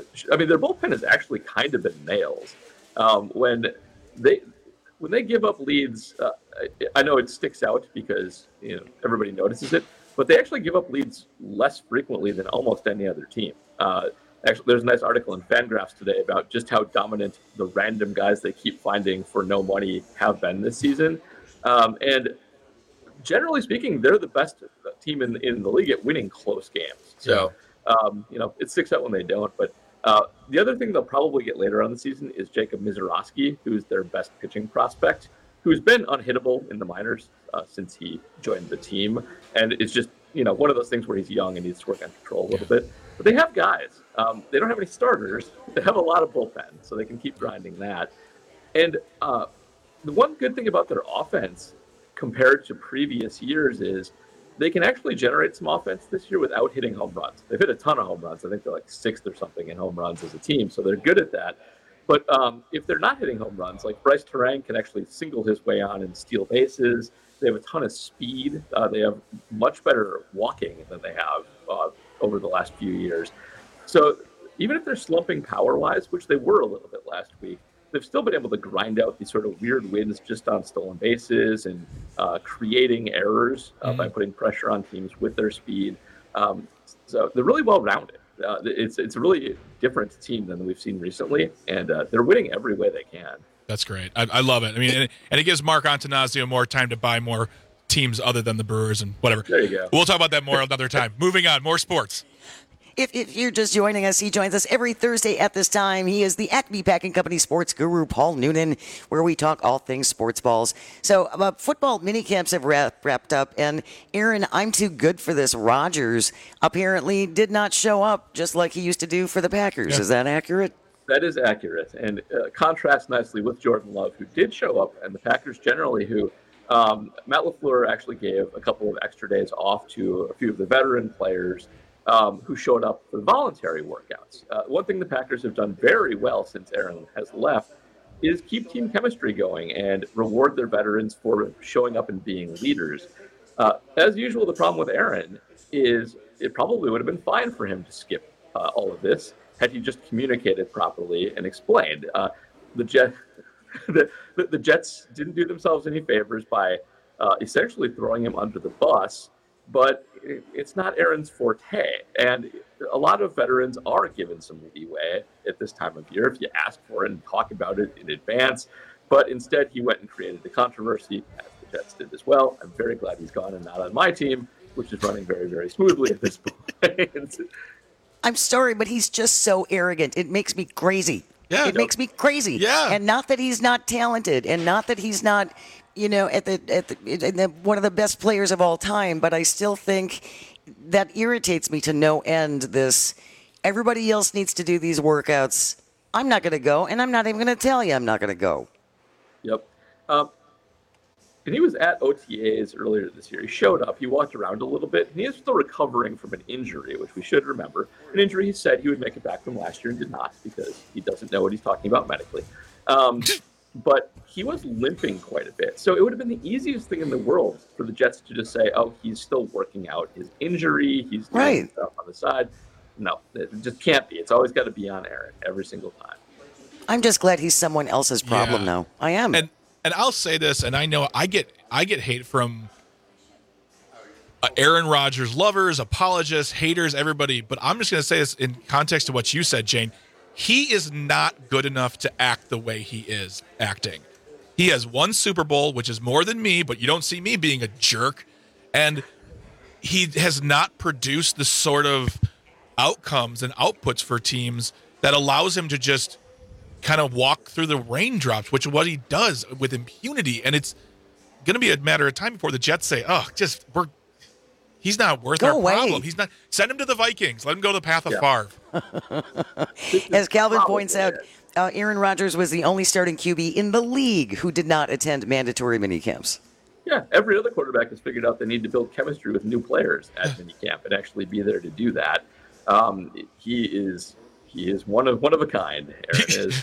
I mean, their bullpen has actually kind of been nails. Um, when they when they give up leads, uh, I know it sticks out because you know everybody notices it, but they actually give up leads less frequently than almost any other team. Uh, actually, there's a nice article in Fangraphs today about just how dominant the random guys they keep finding for no money have been this season, um, and generally speaking, they're the best team in in the league at winning close games. So, um, you know, it sticks out when they don't. But uh, the other thing they'll probably get later on the season is Jacob Mizorowski, who's their best pitching prospect, who's been unhittable in the minors uh, since he joined the team. And it's just, you know, one of those things where he's young and needs to work on control a little bit. But they have guys. Um, they don't have any starters. They have a lot of bullpen, so they can keep grinding that. And uh, the one good thing about their offense compared to previous years is they can actually generate some offense this year without hitting home runs. They've hit a ton of home runs. I think they're like sixth or something in home runs as a team, so they're good at that. But um, if they're not hitting home runs, like Bryce Terang can actually single his way on and steal bases. They have a ton of speed. Uh, they have much better walking than they have uh, over the last few years. So even if they're slumping power-wise, which they were a little bit last week, they've still been able to grind out these sort of weird wins just on stolen bases and uh, creating errors uh, mm-hmm. by putting pressure on teams with their speed. Um, so they're really well-rounded. Uh, it's it's a really different team than we've seen recently, and uh, they're winning every way they can. That's great. I, I love it. I mean, and it, and it gives Mark Antanasio more time to buy more teams other than the Brewers and whatever. There you go. We'll talk about that more another time. Moving on, more sports. If, if you're just joining us, he joins us every Thursday at this time. He is the Acme Packing Company sports guru, Paul Noonan, where we talk all things sports balls. So uh, football mini camps have wrap, wrapped up, and Aaron, I'm too good for this. Rodgers apparently did not show up just like he used to do for the Packers. Yeah. Is that accurate? That is accurate, and uh, contrasts nicely with Jordan Love, who did show up, and the Packers generally, who um, Matt LaFleur actually gave a couple of extra days off to a few of the veteran players Um, who showed up for voluntary workouts. Uh, one thing the Packers have done very well since Aaron has left is keep team chemistry going and reward their veterans for showing up and being leaders. Uh, as usual, the problem with Aaron is it probably would have been fine for him to skip uh, all of this had he just communicated properly and explained. Uh, the, Jet, the, the Jets didn't do themselves any favors by uh, essentially throwing him under the bus, but it's not Aaron's forte. And a lot of veterans are given some leeway at this time of year if you ask for it and talk about it in advance. But instead, he went and created the controversy, as the Jets did as well. I'm very glad he's gone and not on my team, which is running very, very smoothly at this point. I'm sorry, but he's just so arrogant. It makes me crazy. Yeah, it no, makes me crazy. Yeah. And not that he's not talented, and not that he's not, you know, at the at the, at the one of the best players of all time, but I still think that irritates me to no end. This, everybody else needs to do these workouts. I'm not going to go, and I'm not even going to tell you I'm not going to go. Yep. Um, and he was at O T As earlier this year. He showed up. He walked around a little bit, and he is still recovering from an injury, which we should remember. An injury he said he would make it back from last year and did not, because he doesn't know what he's talking about medically. Um, but he was limping quite a bit. So it would have been the easiest thing in the world for the Jets to just say, oh, he's still working out his injury. He's doing right. stuff on the side. No, it just can't be. It's always got to be on Aaron every single time. I'm just glad he's someone else's problem Yeah. now. I am. And and I'll say this, and I know I get I get hate from uh, Aaron Rodgers lovers, apologists, haters, everybody. But I'm just going to say this in context to what you said, Jane. He is not good enough to act the way he is acting. He has one Super Bowl, which is more than me, but you don't see me being a jerk. And he has not produced the sort of outcomes and outputs for teams that allows him to just kind of walk through the raindrops, which is what he does with impunity. And it's going to be a matter of time before the Jets say, oh, just we're he's not worth Go our away. problem. He's not. Send him to the Vikings. Let him go the path of Yeah. Favre. As Calvin points out, uh, Aaron Rodgers was the only starting Q B in the league who did not attend mandatory minicamps. Yeah, every other quarterback has figured out they need to build chemistry with new players at minicamp and actually be there to do that. Um, he is he is one of one of a kind. Aaron is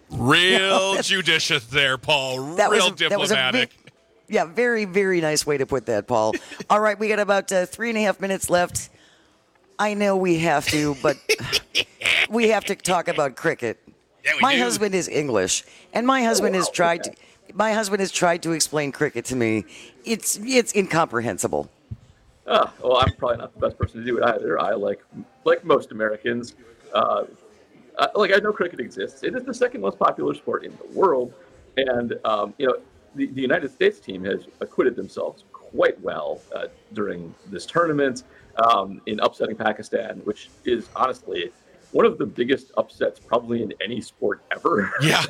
real yeah, judicious there, Paul. That real was, diplomatic. That was a, yeah, very, very nice way to put that, Paul. All right, we got about uh, three and a half minutes left. I know we have to, but we have to talk about cricket. Yeah, we my do. husband is English, and my husband oh, wow. has tried. To, my husband has tried to explain cricket to me. It's it's incomprehensible. Oh, well, I'm probably not the best person to do it either. I like like most Americans. Uh, I, like I know cricket exists. It is the second most popular sport in the world, and um, you know the, the United States team has acquitted themselves quite well uh, during this tournament um, in upsetting Pakistan, which is honestly one of the biggest upsets probably in any sport ever. Yeah.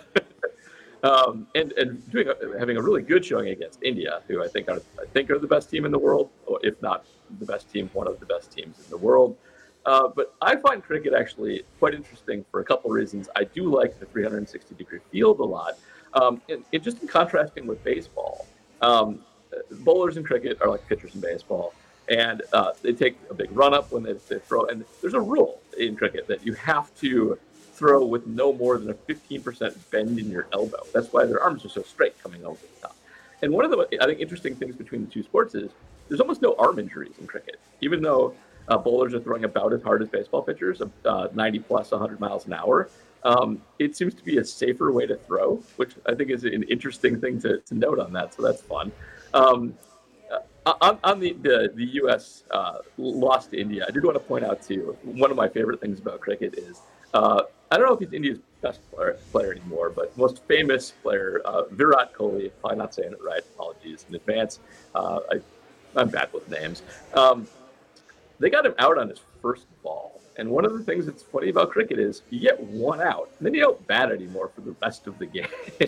um, and and doing a, having a really good showing against India, who I think are I think are the best team in the world, or if not the best team, one of the best teams in the world. Uh, but I find cricket actually quite interesting for a couple of reasons. I do like the three hundred sixty degree field a lot. Um, and, and just in contrasting with baseball, um, bowlers in cricket are like pitchers in baseball. And uh, they take a big run up when they, they throw. And there's a rule in cricket that you have to throw with no more than a fifteen percent bend in your elbow. That's why their arms are so straight coming over the top. And one of the, I think, interesting things between the two sports is there's almost no arm injuries in cricket, even though uh, bowlers are throwing about as hard as baseball pitchers, uh, ninety plus, one hundred miles an hour. Um, it seems to be a safer way to throw, which I think is an interesting thing to, to note on that. So that's fun. Um, uh, on, on the, the, the U S uh, loss to India, I did want to point out, too, one of my favorite things about cricket is, uh, I don't know if he's India's best player, player anymore, but most famous player, uh, Virat Kohli, probably not saying it right, apologies in advance. Uh, I, I'm bad with names. Um, they got him out on his first ball. And one of the things that's funny about cricket is you get one out, and then you don't bat anymore for the rest of the game.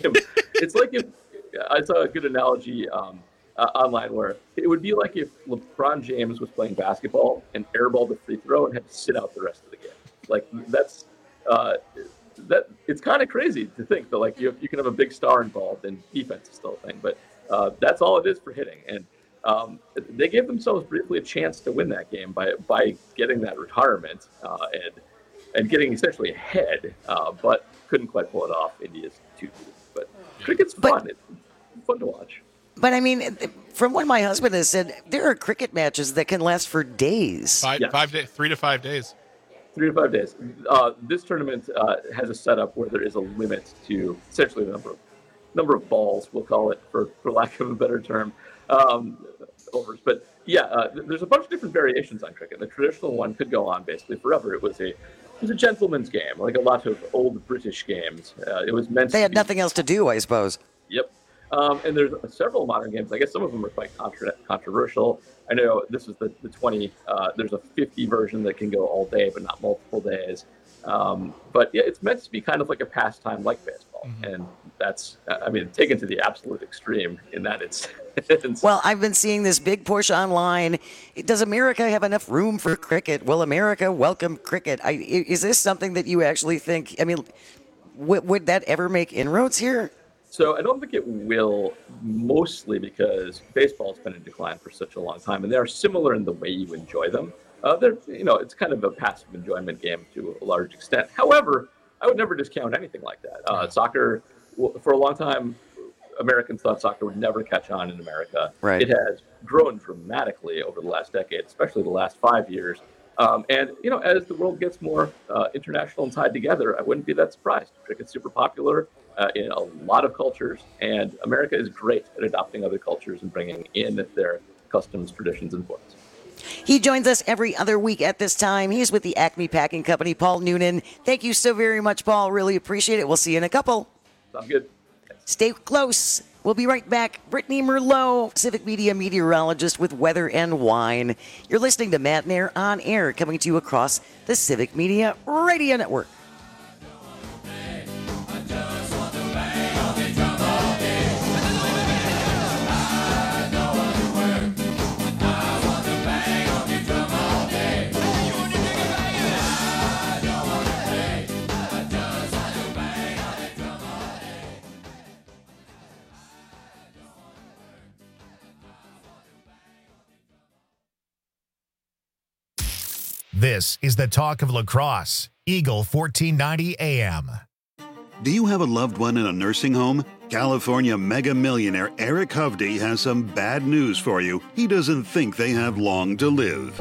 It's like if I saw a good analogy um, uh, online where it would be like if LeBron James was playing basketball and airballed a free throw and had to sit out the rest of the game. Like that's uh, that. It's kind of crazy to think that like you you can have a big star involved and defense is still a thing, but uh, that's all it is for hitting. And Um, they gave themselves briefly a chance to win that game by by getting that retirement uh, and and getting essentially ahead, uh, but couldn't quite pull it off. India's too deep. But cricket's fun. But, it's fun to watch. But I mean, from what my husband has said, there are cricket matches that can last for days. Five, yes. five days, three to five days. Three to five days. Uh, this tournament uh, has a setup where there is a limit to essentially the number of number of balls, we'll call it, for for lack of a better term. Um, overs, but yeah, uh, there's a bunch of different variations on cricket. The traditional one could go on basically forever. It was a it was a gentleman's game, like a lot of old British games. Uh, it was meant. They to had be, nothing else to do, I suppose. Yep. Um, and there's several modern games. I guess some of them are quite contra- controversial. I know this is the the twenty. Uh, there's a fifty version that can go all day, but not multiple days. Um, but yeah, it's meant to be kind of like a pastime like baseball. Mm-hmm. And that's, I mean, taken to the absolute extreme in that it's, it's. Well, I've been seeing this big push online. Does America have enough room for cricket? Will America welcome cricket? I, is this something that you actually think, I mean, w- would that ever make inroads here? So I don't think it will, mostly because baseball's been in decline for such a long time, and they are similar in the way you enjoy them. Uh, they're, you know, it's kind of a passive enjoyment game to a large extent. However, I would never discount anything like that. Uh, soccer, for a long time, Americans thought soccer would never catch on in America. Right. It has grown dramatically over the last decade, especially the last five years. Um, and, you know, as the world gets more uh, international and tied together, I wouldn't be that surprised. Cricket's super popular uh, in a lot of cultures, and America is great at adopting other cultures and bringing in their customs, traditions, and forms. He joins us every other week at this time. He's with the Acme Packing Company, Paul Noonan. Thank you so very much, Paul. Really appreciate it. We'll see you in a couple. Sounds good. Stay close. We'll be right back. Brittany Merlot, Civic Media meteorologist with Weather and Wine. You're listening to Matt and Air on Air, coming to you across the Civic Media Radio Network. This is the talk of lacrosse. Eagle fourteen ninety A M. Do you have a loved one in a nursing home? California mega millionaire Eric Hovde has some bad news for you. He doesn't think they have long to live.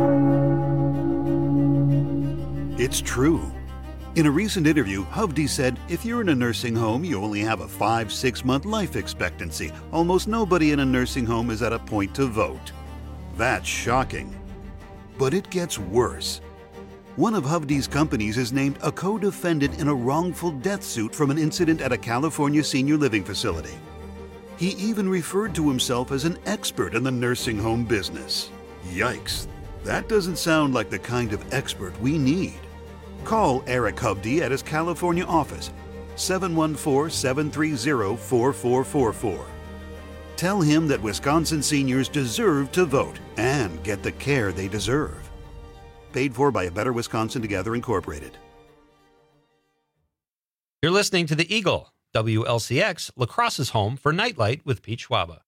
It's true. In a recent interview, Hovde said, if you're in a nursing home, you only have a five, six month life expectancy. Almost nobody in a nursing home is at a point to vote. That's shocking. But it gets worse. One of Hovde's companies is named a co-defendant in a wrongful death suit from an incident at a California senior living facility. He even referred to himself as an expert in the nursing home business. Yikes. That doesn't sound like the kind of expert we need. Call Eric Hovde at his California office, seven one four, seven three zero, four four four four. Tell him that Wisconsin seniors deserve to vote and get the care they deserve. Paid for by A Better Wisconsin Together Incorporated. You're listening to The Eagle, W L C X, La Crosse's home for Nightlight with Pete Schwaba.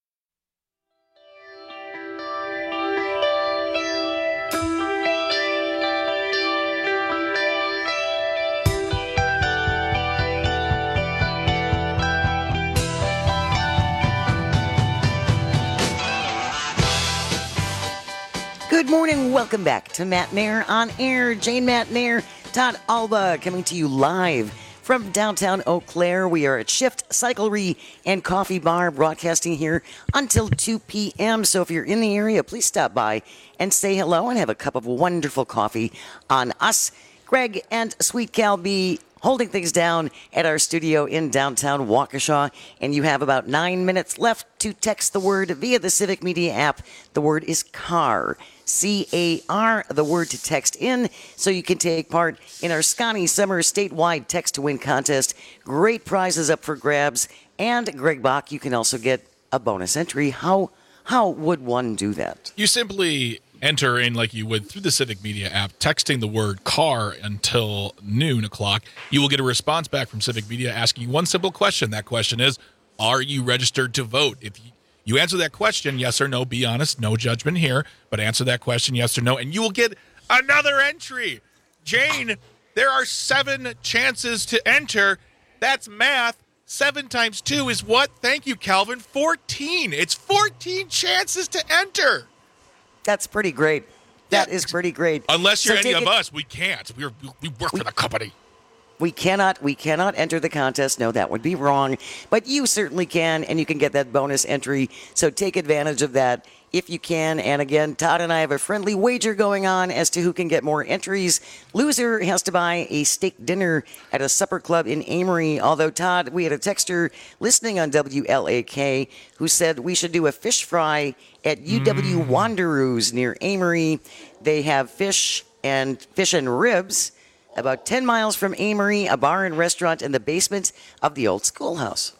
Good morning. Welcome back to Matt Nair on Air. Jane Matt Nair, Todd Alba coming to you live from downtown Eau Claire. We are at Shift, Cyclery, and Coffee Bar broadcasting here until two p.m. So if you're in the area, please stop by and say hello and have a cup of wonderful coffee on us. Greg and Sweet Cal be holding things down at our studio in downtown Waukesha, and you have about nine minutes left to text the word via the Civic Media app. The word is CAR, C A R, the word to text in, so you can take part in our Scotty Summer statewide text to win contest. Great prizes up for grabs, and Greg Bach, you can also get a bonus entry. How how would one do that? You simply enter in like you would through the Civic Media app, texting the word car until noon o'clock. You will get a response back from Civic Media asking you one simple question. That question is, are you registered to vote? If you answer that question, yes or no, be honest, no judgment here, but answer that question, yes or no, and you will get another entry. Jane, there are seven chances to enter. That's math. Seven times two is what? Thank you, Calvin. fourteen. It's fourteen chances to enter. That's pretty great. That yeah. is pretty great. Unless you're so any of it, us, we can't. We're, we work we, for the company. We cannot, we cannot enter the contest. No, that would be wrong. But you certainly can, and you can get that bonus entry. So take advantage of that if you can. And again, Todd and I have a friendly wager going on as to who can get more entries. Loser has to buy a steak dinner at a supper club in Amory. Although, Todd, we had a texter listening on W L A K who said we should do a fish fry at U W mm. Wanderoos near Amory. They have fish and fish and ribs about ten miles from Amory, a bar and restaurant in the basement of the old schoolhouse.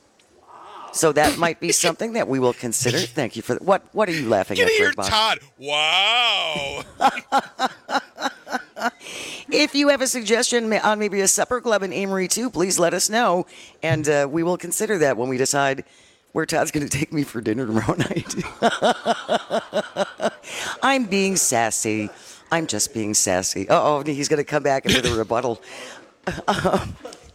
So that might be something that we will consider. Thank you for that. What What are you laughing Get at, here, Bob? Todd. Wow. If you have a suggestion on maybe a supper club in Amory too, please let us know, and uh, we will consider that when we decide where Todd's going to take me for dinner tomorrow night. I'm being sassy. I'm just being sassy. Uh-oh, he's going to come back with a rebuttal. Um,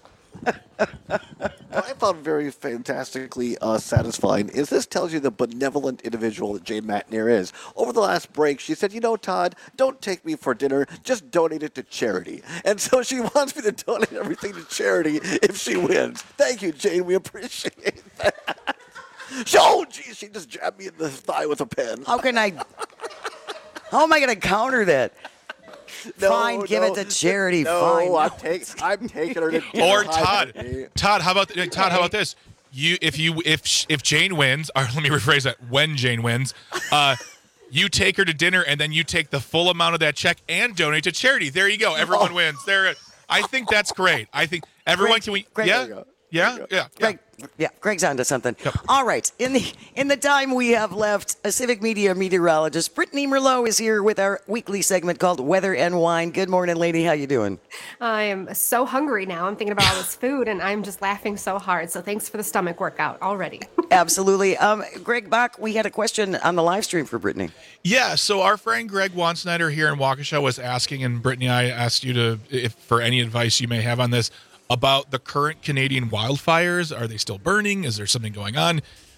What I found very fantastically uh, satisfying is this tells you the benevolent individual that Jane Matnair is. Over the last break, she said, you know, Todd, don't take me for dinner, just donate it to charity. And so she wants me to donate everything to charity if she wins. Thank you, Jane. We appreciate that. Oh, geez, she just jabbed me in the thigh with a pen. How can I... How am I going to counter that? No, Fine, no, give it to charity. No, Fine. I'm, take, I'm taking her to dinner. Or Todd, Todd, how about Todd? How about this? You, if you, if if Jane wins, or let me rephrase that: when Jane wins, uh, you take her to dinner, and then you take the full amount of that check and donate to charity. There you go. Everyone Oh. wins. There, I think that's great. I think everyone Great. can we, Great. yeah, There you go. Yeah, yeah, Greg, yeah. Greg's onto something. All right. In the in the time we have left, a Civic Media meteorologist, Brittany Merlot, is here with our weekly segment called Weather and Wine. Good morning, lady. How you doing? I am so hungry now. I'm thinking about all this food, and I'm just laughing so hard. So thanks for the stomach workout already. Absolutely. Um, Greg Bach, we had a question on the live stream for Brittany. Yeah, so our friend Greg Wansnyder here in Waukesha was asking, and Brittany, I asked you to, if for any advice you may have on this, about the current Canadian wildfires. Are they still burning? Is there something going on?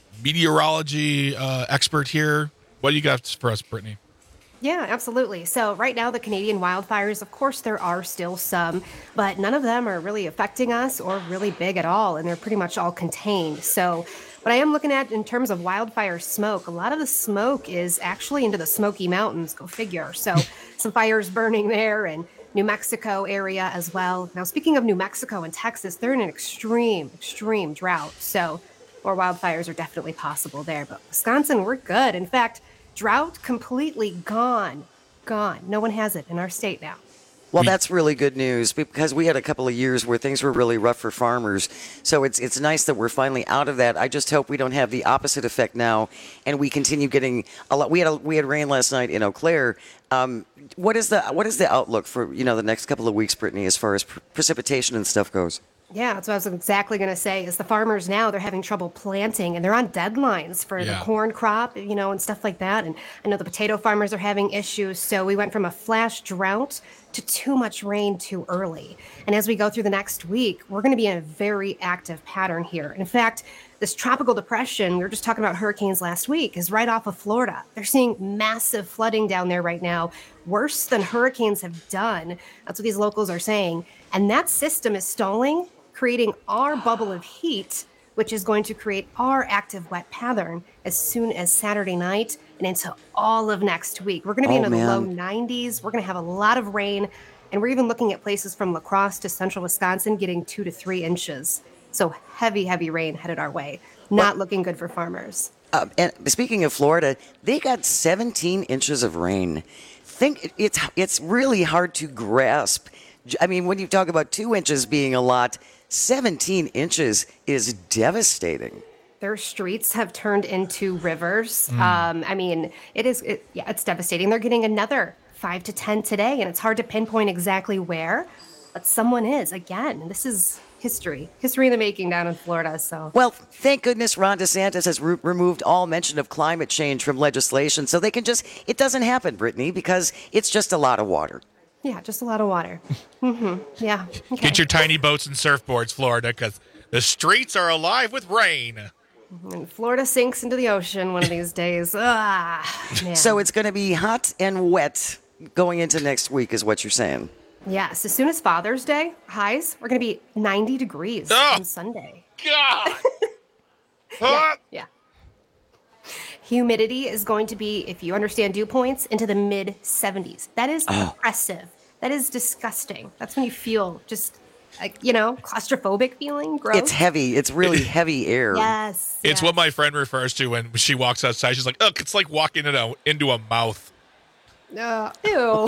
Meteorology uh, expert here. What do you got for us, Brittany? Yeah, absolutely. So right now, the Canadian wildfires, of course, there are still some, but none of them are really affecting us or really big at all, and they're pretty much all contained. So what I am looking at in terms of wildfire smoke, a lot of the smoke is actually into the Smoky Mountains, go figure. So some fires burning there, and New Mexico area as well. Now, speaking of New Mexico and Texas, they're in an extreme, extreme drought. So more wildfires are definitely possible there. But Wisconsin, we're good. In fact, drought completely gone. Gone. No one has it in our state now. Well, that's really good news because we had a couple of years where things were really rough for farmers. So it's it's nice that we're finally out of that. I just hope we don't have the opposite effect now, and we continue getting a lot. We had a, we had rain last night in Eau Claire. Um, what is the what is the outlook for you know the next couple of weeks, Brittany, as far as pre- precipitation and stuff goes? Yeah, that's what I was exactly going to say. Is the farmers now, they're having trouble planting, and they're on deadlines for Yeah. the corn crop, you know, and stuff like that. And I know the potato farmers are having issues. So we went from a flash drought to too much rain too early. And as we go through the next week, we're going to be in a very active pattern here. In fact, this tropical depression, we were just talking about hurricanes last week, is right off of Florida. They're seeing massive flooding down there right now, worse than hurricanes have done. That's what these locals are saying. And that system is stalling, creating our bubble of heat, which is going to create our active wet pattern as soon as Saturday night and into all of next week. We're going to be Oh, into the man. low nineties. We're going to have a lot of rain, and we're even looking at places from La Crosse to central Wisconsin getting two to three inches. So heavy, heavy rain headed our way. Not looking good for farmers. Uh, and speaking of Florida, they got seventeen inches of rain. Think it's it's really hard to grasp. I mean, when you talk about two inches being a lot, seventeen inches is devastating. Their streets have turned into rivers. Mm. Um, I mean, it is, it, yeah, it's devastating. They're getting another five to ten today, and it's hard to pinpoint exactly where, but someone is, again. And this is history, history in the making down in Florida. So, Well, thank goodness Ron DeSantis has re- removed all mention of climate change from legislation, so they can just, it doesn't happen, Brittany, because it's just a lot of water. yeah, just a lot of water. hmm Yeah. Okay. Get your tiny boats and surfboards, Florida, because the streets are alive with rain. And Florida sinks into the ocean one of these days. Ah, man. So it's going to be hot and wet going into next week, is what you're saying. Yes, as soon as Father's Day, highs, we're going to be ninety degrees Oh. on Sunday. God! yeah, yeah. Humidity is going to be, if you understand dew points, into the mid seventies. That is Oh. oppressive. That is disgusting. That's when you feel just, like, you know, claustrophobic feeling, gross. It's heavy. It's really heavy air. Yes. It's what my friend refers to when she walks outside. She's like, "Ugh, it's like walking in a, into a mouth." Uh, ew.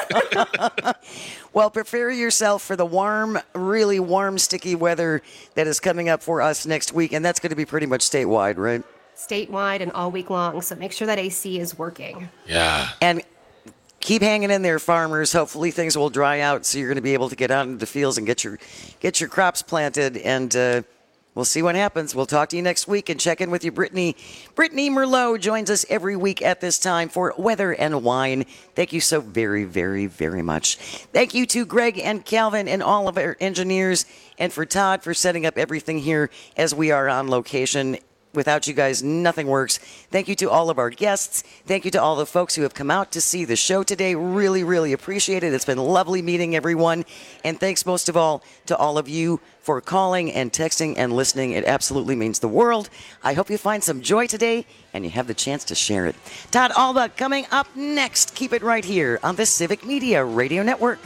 Well, prepare yourself for the warm, really warm, sticky weather that is coming up for us next week, and that's going to be pretty much statewide, right? Statewide and all week long. So make sure that A C is working. Yeah. And keep hanging in there, farmers. Hopefully things will dry out, so you're going to be able to get out into the fields and get your get your crops planted. And uh, we'll see what happens. We'll talk to you next week and check in with you, Brittany. Brittany Merlot joins us every week at this time for Weather and Wine. Thank you so very, very, very much. Thank you to Greg and Calvin and all of our engineers, and for Todd for setting up everything here as we are on location. Without you guys, nothing works. Thank you to all of our guests. Thank you to all the folks who have come out to see the show today. Really, really appreciate it. It's been lovely meeting everyone. And thanks most of all to all of you for calling and texting and listening. It absolutely means the world. I hope you find some joy today and you have the chance to share it. Todd Alba coming up next. Keep it right here on the Civic Media Radio Network.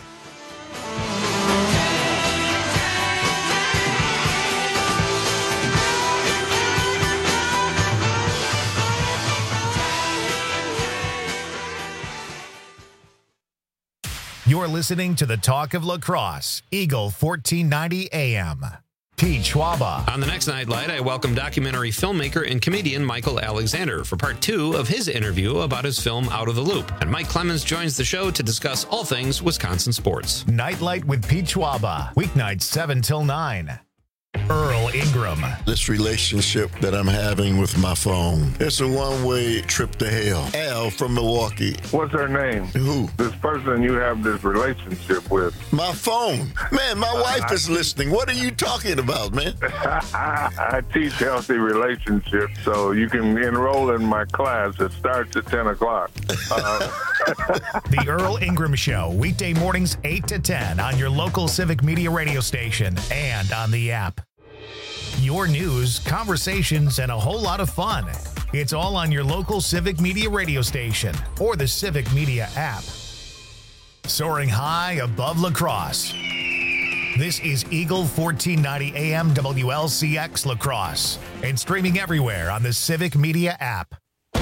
You're listening to the Talk of La Crosse, Eagle fourteen ninety A M. Pete Schwaba. On the next Nightlight, I welcome documentary filmmaker and comedian Michael Alexander for part two of his interview about his film Out of the Loop. And Mike Clemens joins the show to discuss all things Wisconsin sports. Nightlight with Pete Schwaba. Weeknights seven till nine. Earl Ingram. This relationship that I'm having with my phone, it's a one-way trip to hell. Al from Milwaukee. What's her name? Who? This person you have this relationship with. My phone. Man, my uh, wife is listening. What are you talking about, man? I teach healthy relationships, so you can enroll in my class. It starts at ten o'clock. Uh, The Earl Ingram Show, weekday mornings eight to ten on your local Civic Media radio station and on the app. Your news, conversations, and a whole lot of fun. It's all on your local Civic Media radio station or the Civic Media app. Soaring high above La Crosse. This is Eagle fourteen ninety A M W L C X La Crosse and streaming everywhere on the Civic Media app.